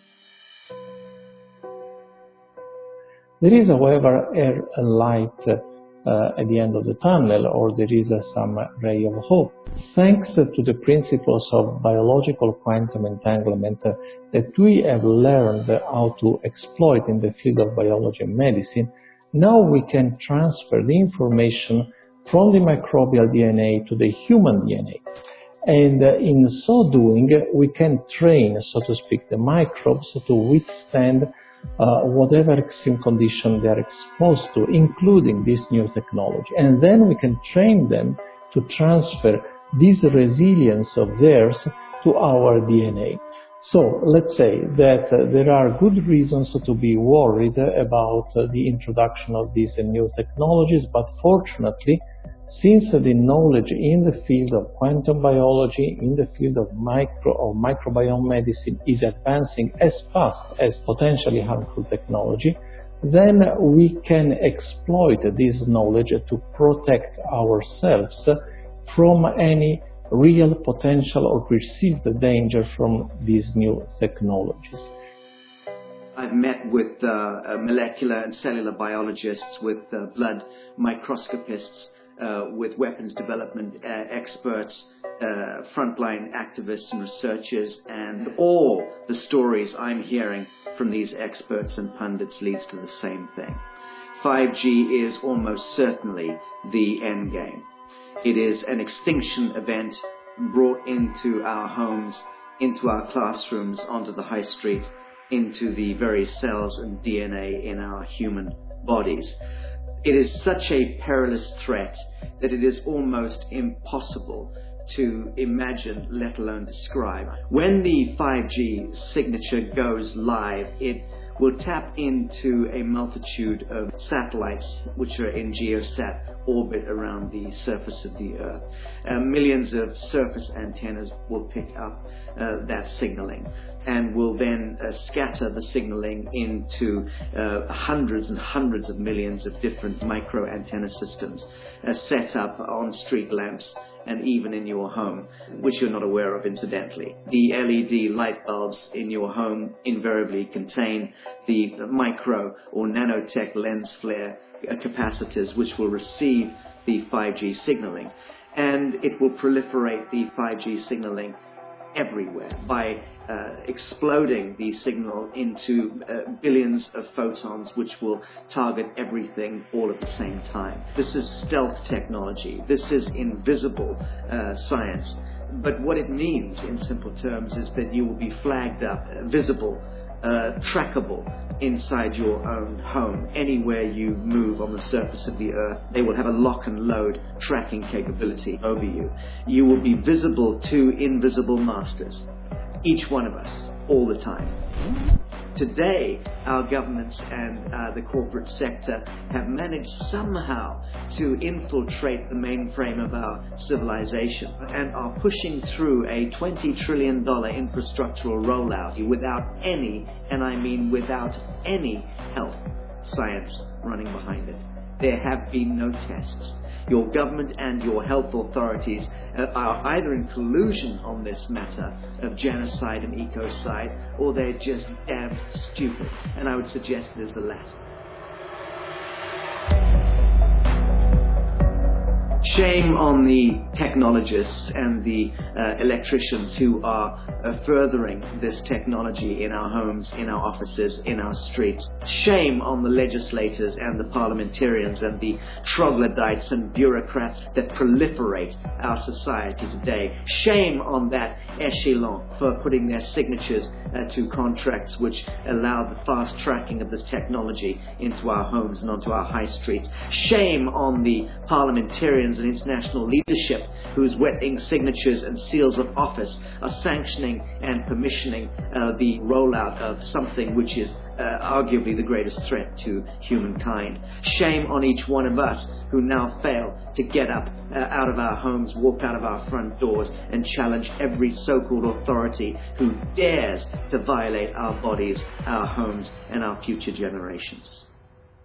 There is, however, a light uh, at the end of the tunnel, or there is uh, some ray of hope. Thanks to the principles of biological quantum entanglement uh, that we have learned how to exploit in the field of biology and medicine, now we can transfer the information from the microbial D N A to the human D N A. And uh, in so doing, we can train, so to speak, the microbes to withstand uh, whatever extreme condition they are exposed to, including this new technology. And then we can train them to transfer this resilience of theirs to our D N A. So let's say that uh, there are good reasons to be worried about uh, the introduction of these uh, new technologies, but fortunately, since uh, the knowledge in the field of quantum biology, in the field of micro or microbiome medicine is advancing as fast as potentially harmful technology, then we can exploit this knowledge to protect ourselves from any real potential or perceived danger from these new technologies. I've met with uh, molecular and cellular biologists, with uh, blood microscopists, uh, with weapons development uh, experts, uh, frontline activists and researchers, and all the stories I'm hearing from these experts and pundits leads to the same thing. five G is almost certainly the end game. It is an extinction event brought into our homes, into our classrooms, onto the high street, into the very cells and D N A in our human bodies. It is such a perilous threat that it is almost impossible to imagine, let alone describe. When the five G signature goes live, it will tap into a multitude of satellites which are in geosat orbit around the surface of the Earth. Uh, millions of surface antennas will pick up uh, that signaling and will then uh, scatter the signaling into uh, hundreds and hundreds of millions of different micro antenna systems uh, set up on street lamps and even in your home, which you're not aware of incidentally. The L E D light bulbs in your home invariably contain the micro or nanotech lens flare capacitors which will receive the five G signaling, and it will proliferate the five G signaling everywhere by uh, exploding the signal into uh, billions of photons which will target everything all at the same time. This is stealth technology. This is invisible uh, science. But what it means in simple terms is that you will be flagged up, uh, visible, Uh, trackable inside your own home. Anywhere you move on the surface of the Earth, they will have a lock and load tracking capability over you. You will be visible to invisible masters, each one of us, all the time. Today, our governments and uh, the corporate sector have managed somehow to infiltrate the mainframe of our civilization and are pushing through a twenty trillion dollars infrastructural rollout without any, and I mean without any, health science running behind it. There have been no tests. Your government and your health authorities uh, are either in collusion on this matter of genocide and ecocide, or they're just damn stupid. And I would suggest it is the latter. Shame on the technologists and the uh, electricians who are uh, furthering this technology in our homes, in our offices, in our streets. Shame on the legislators and the parliamentarians and the troglodytes and bureaucrats that proliferate our society today. Shame on that echelon for putting their signatures uh, to contracts which allow the fast tracking of this technology into our homes and onto our high streets. Shame on the parliamentarians and international leadership whose wetting signatures and seals of office are sanctioning and permissioning uh, the rollout of something which is uh, arguably the greatest threat to humankind. Shame on each one of us who now fail to get up uh, out of our homes, walk out of our front doors and challenge every so-called authority who dares to violate our bodies, our homes and our future generations.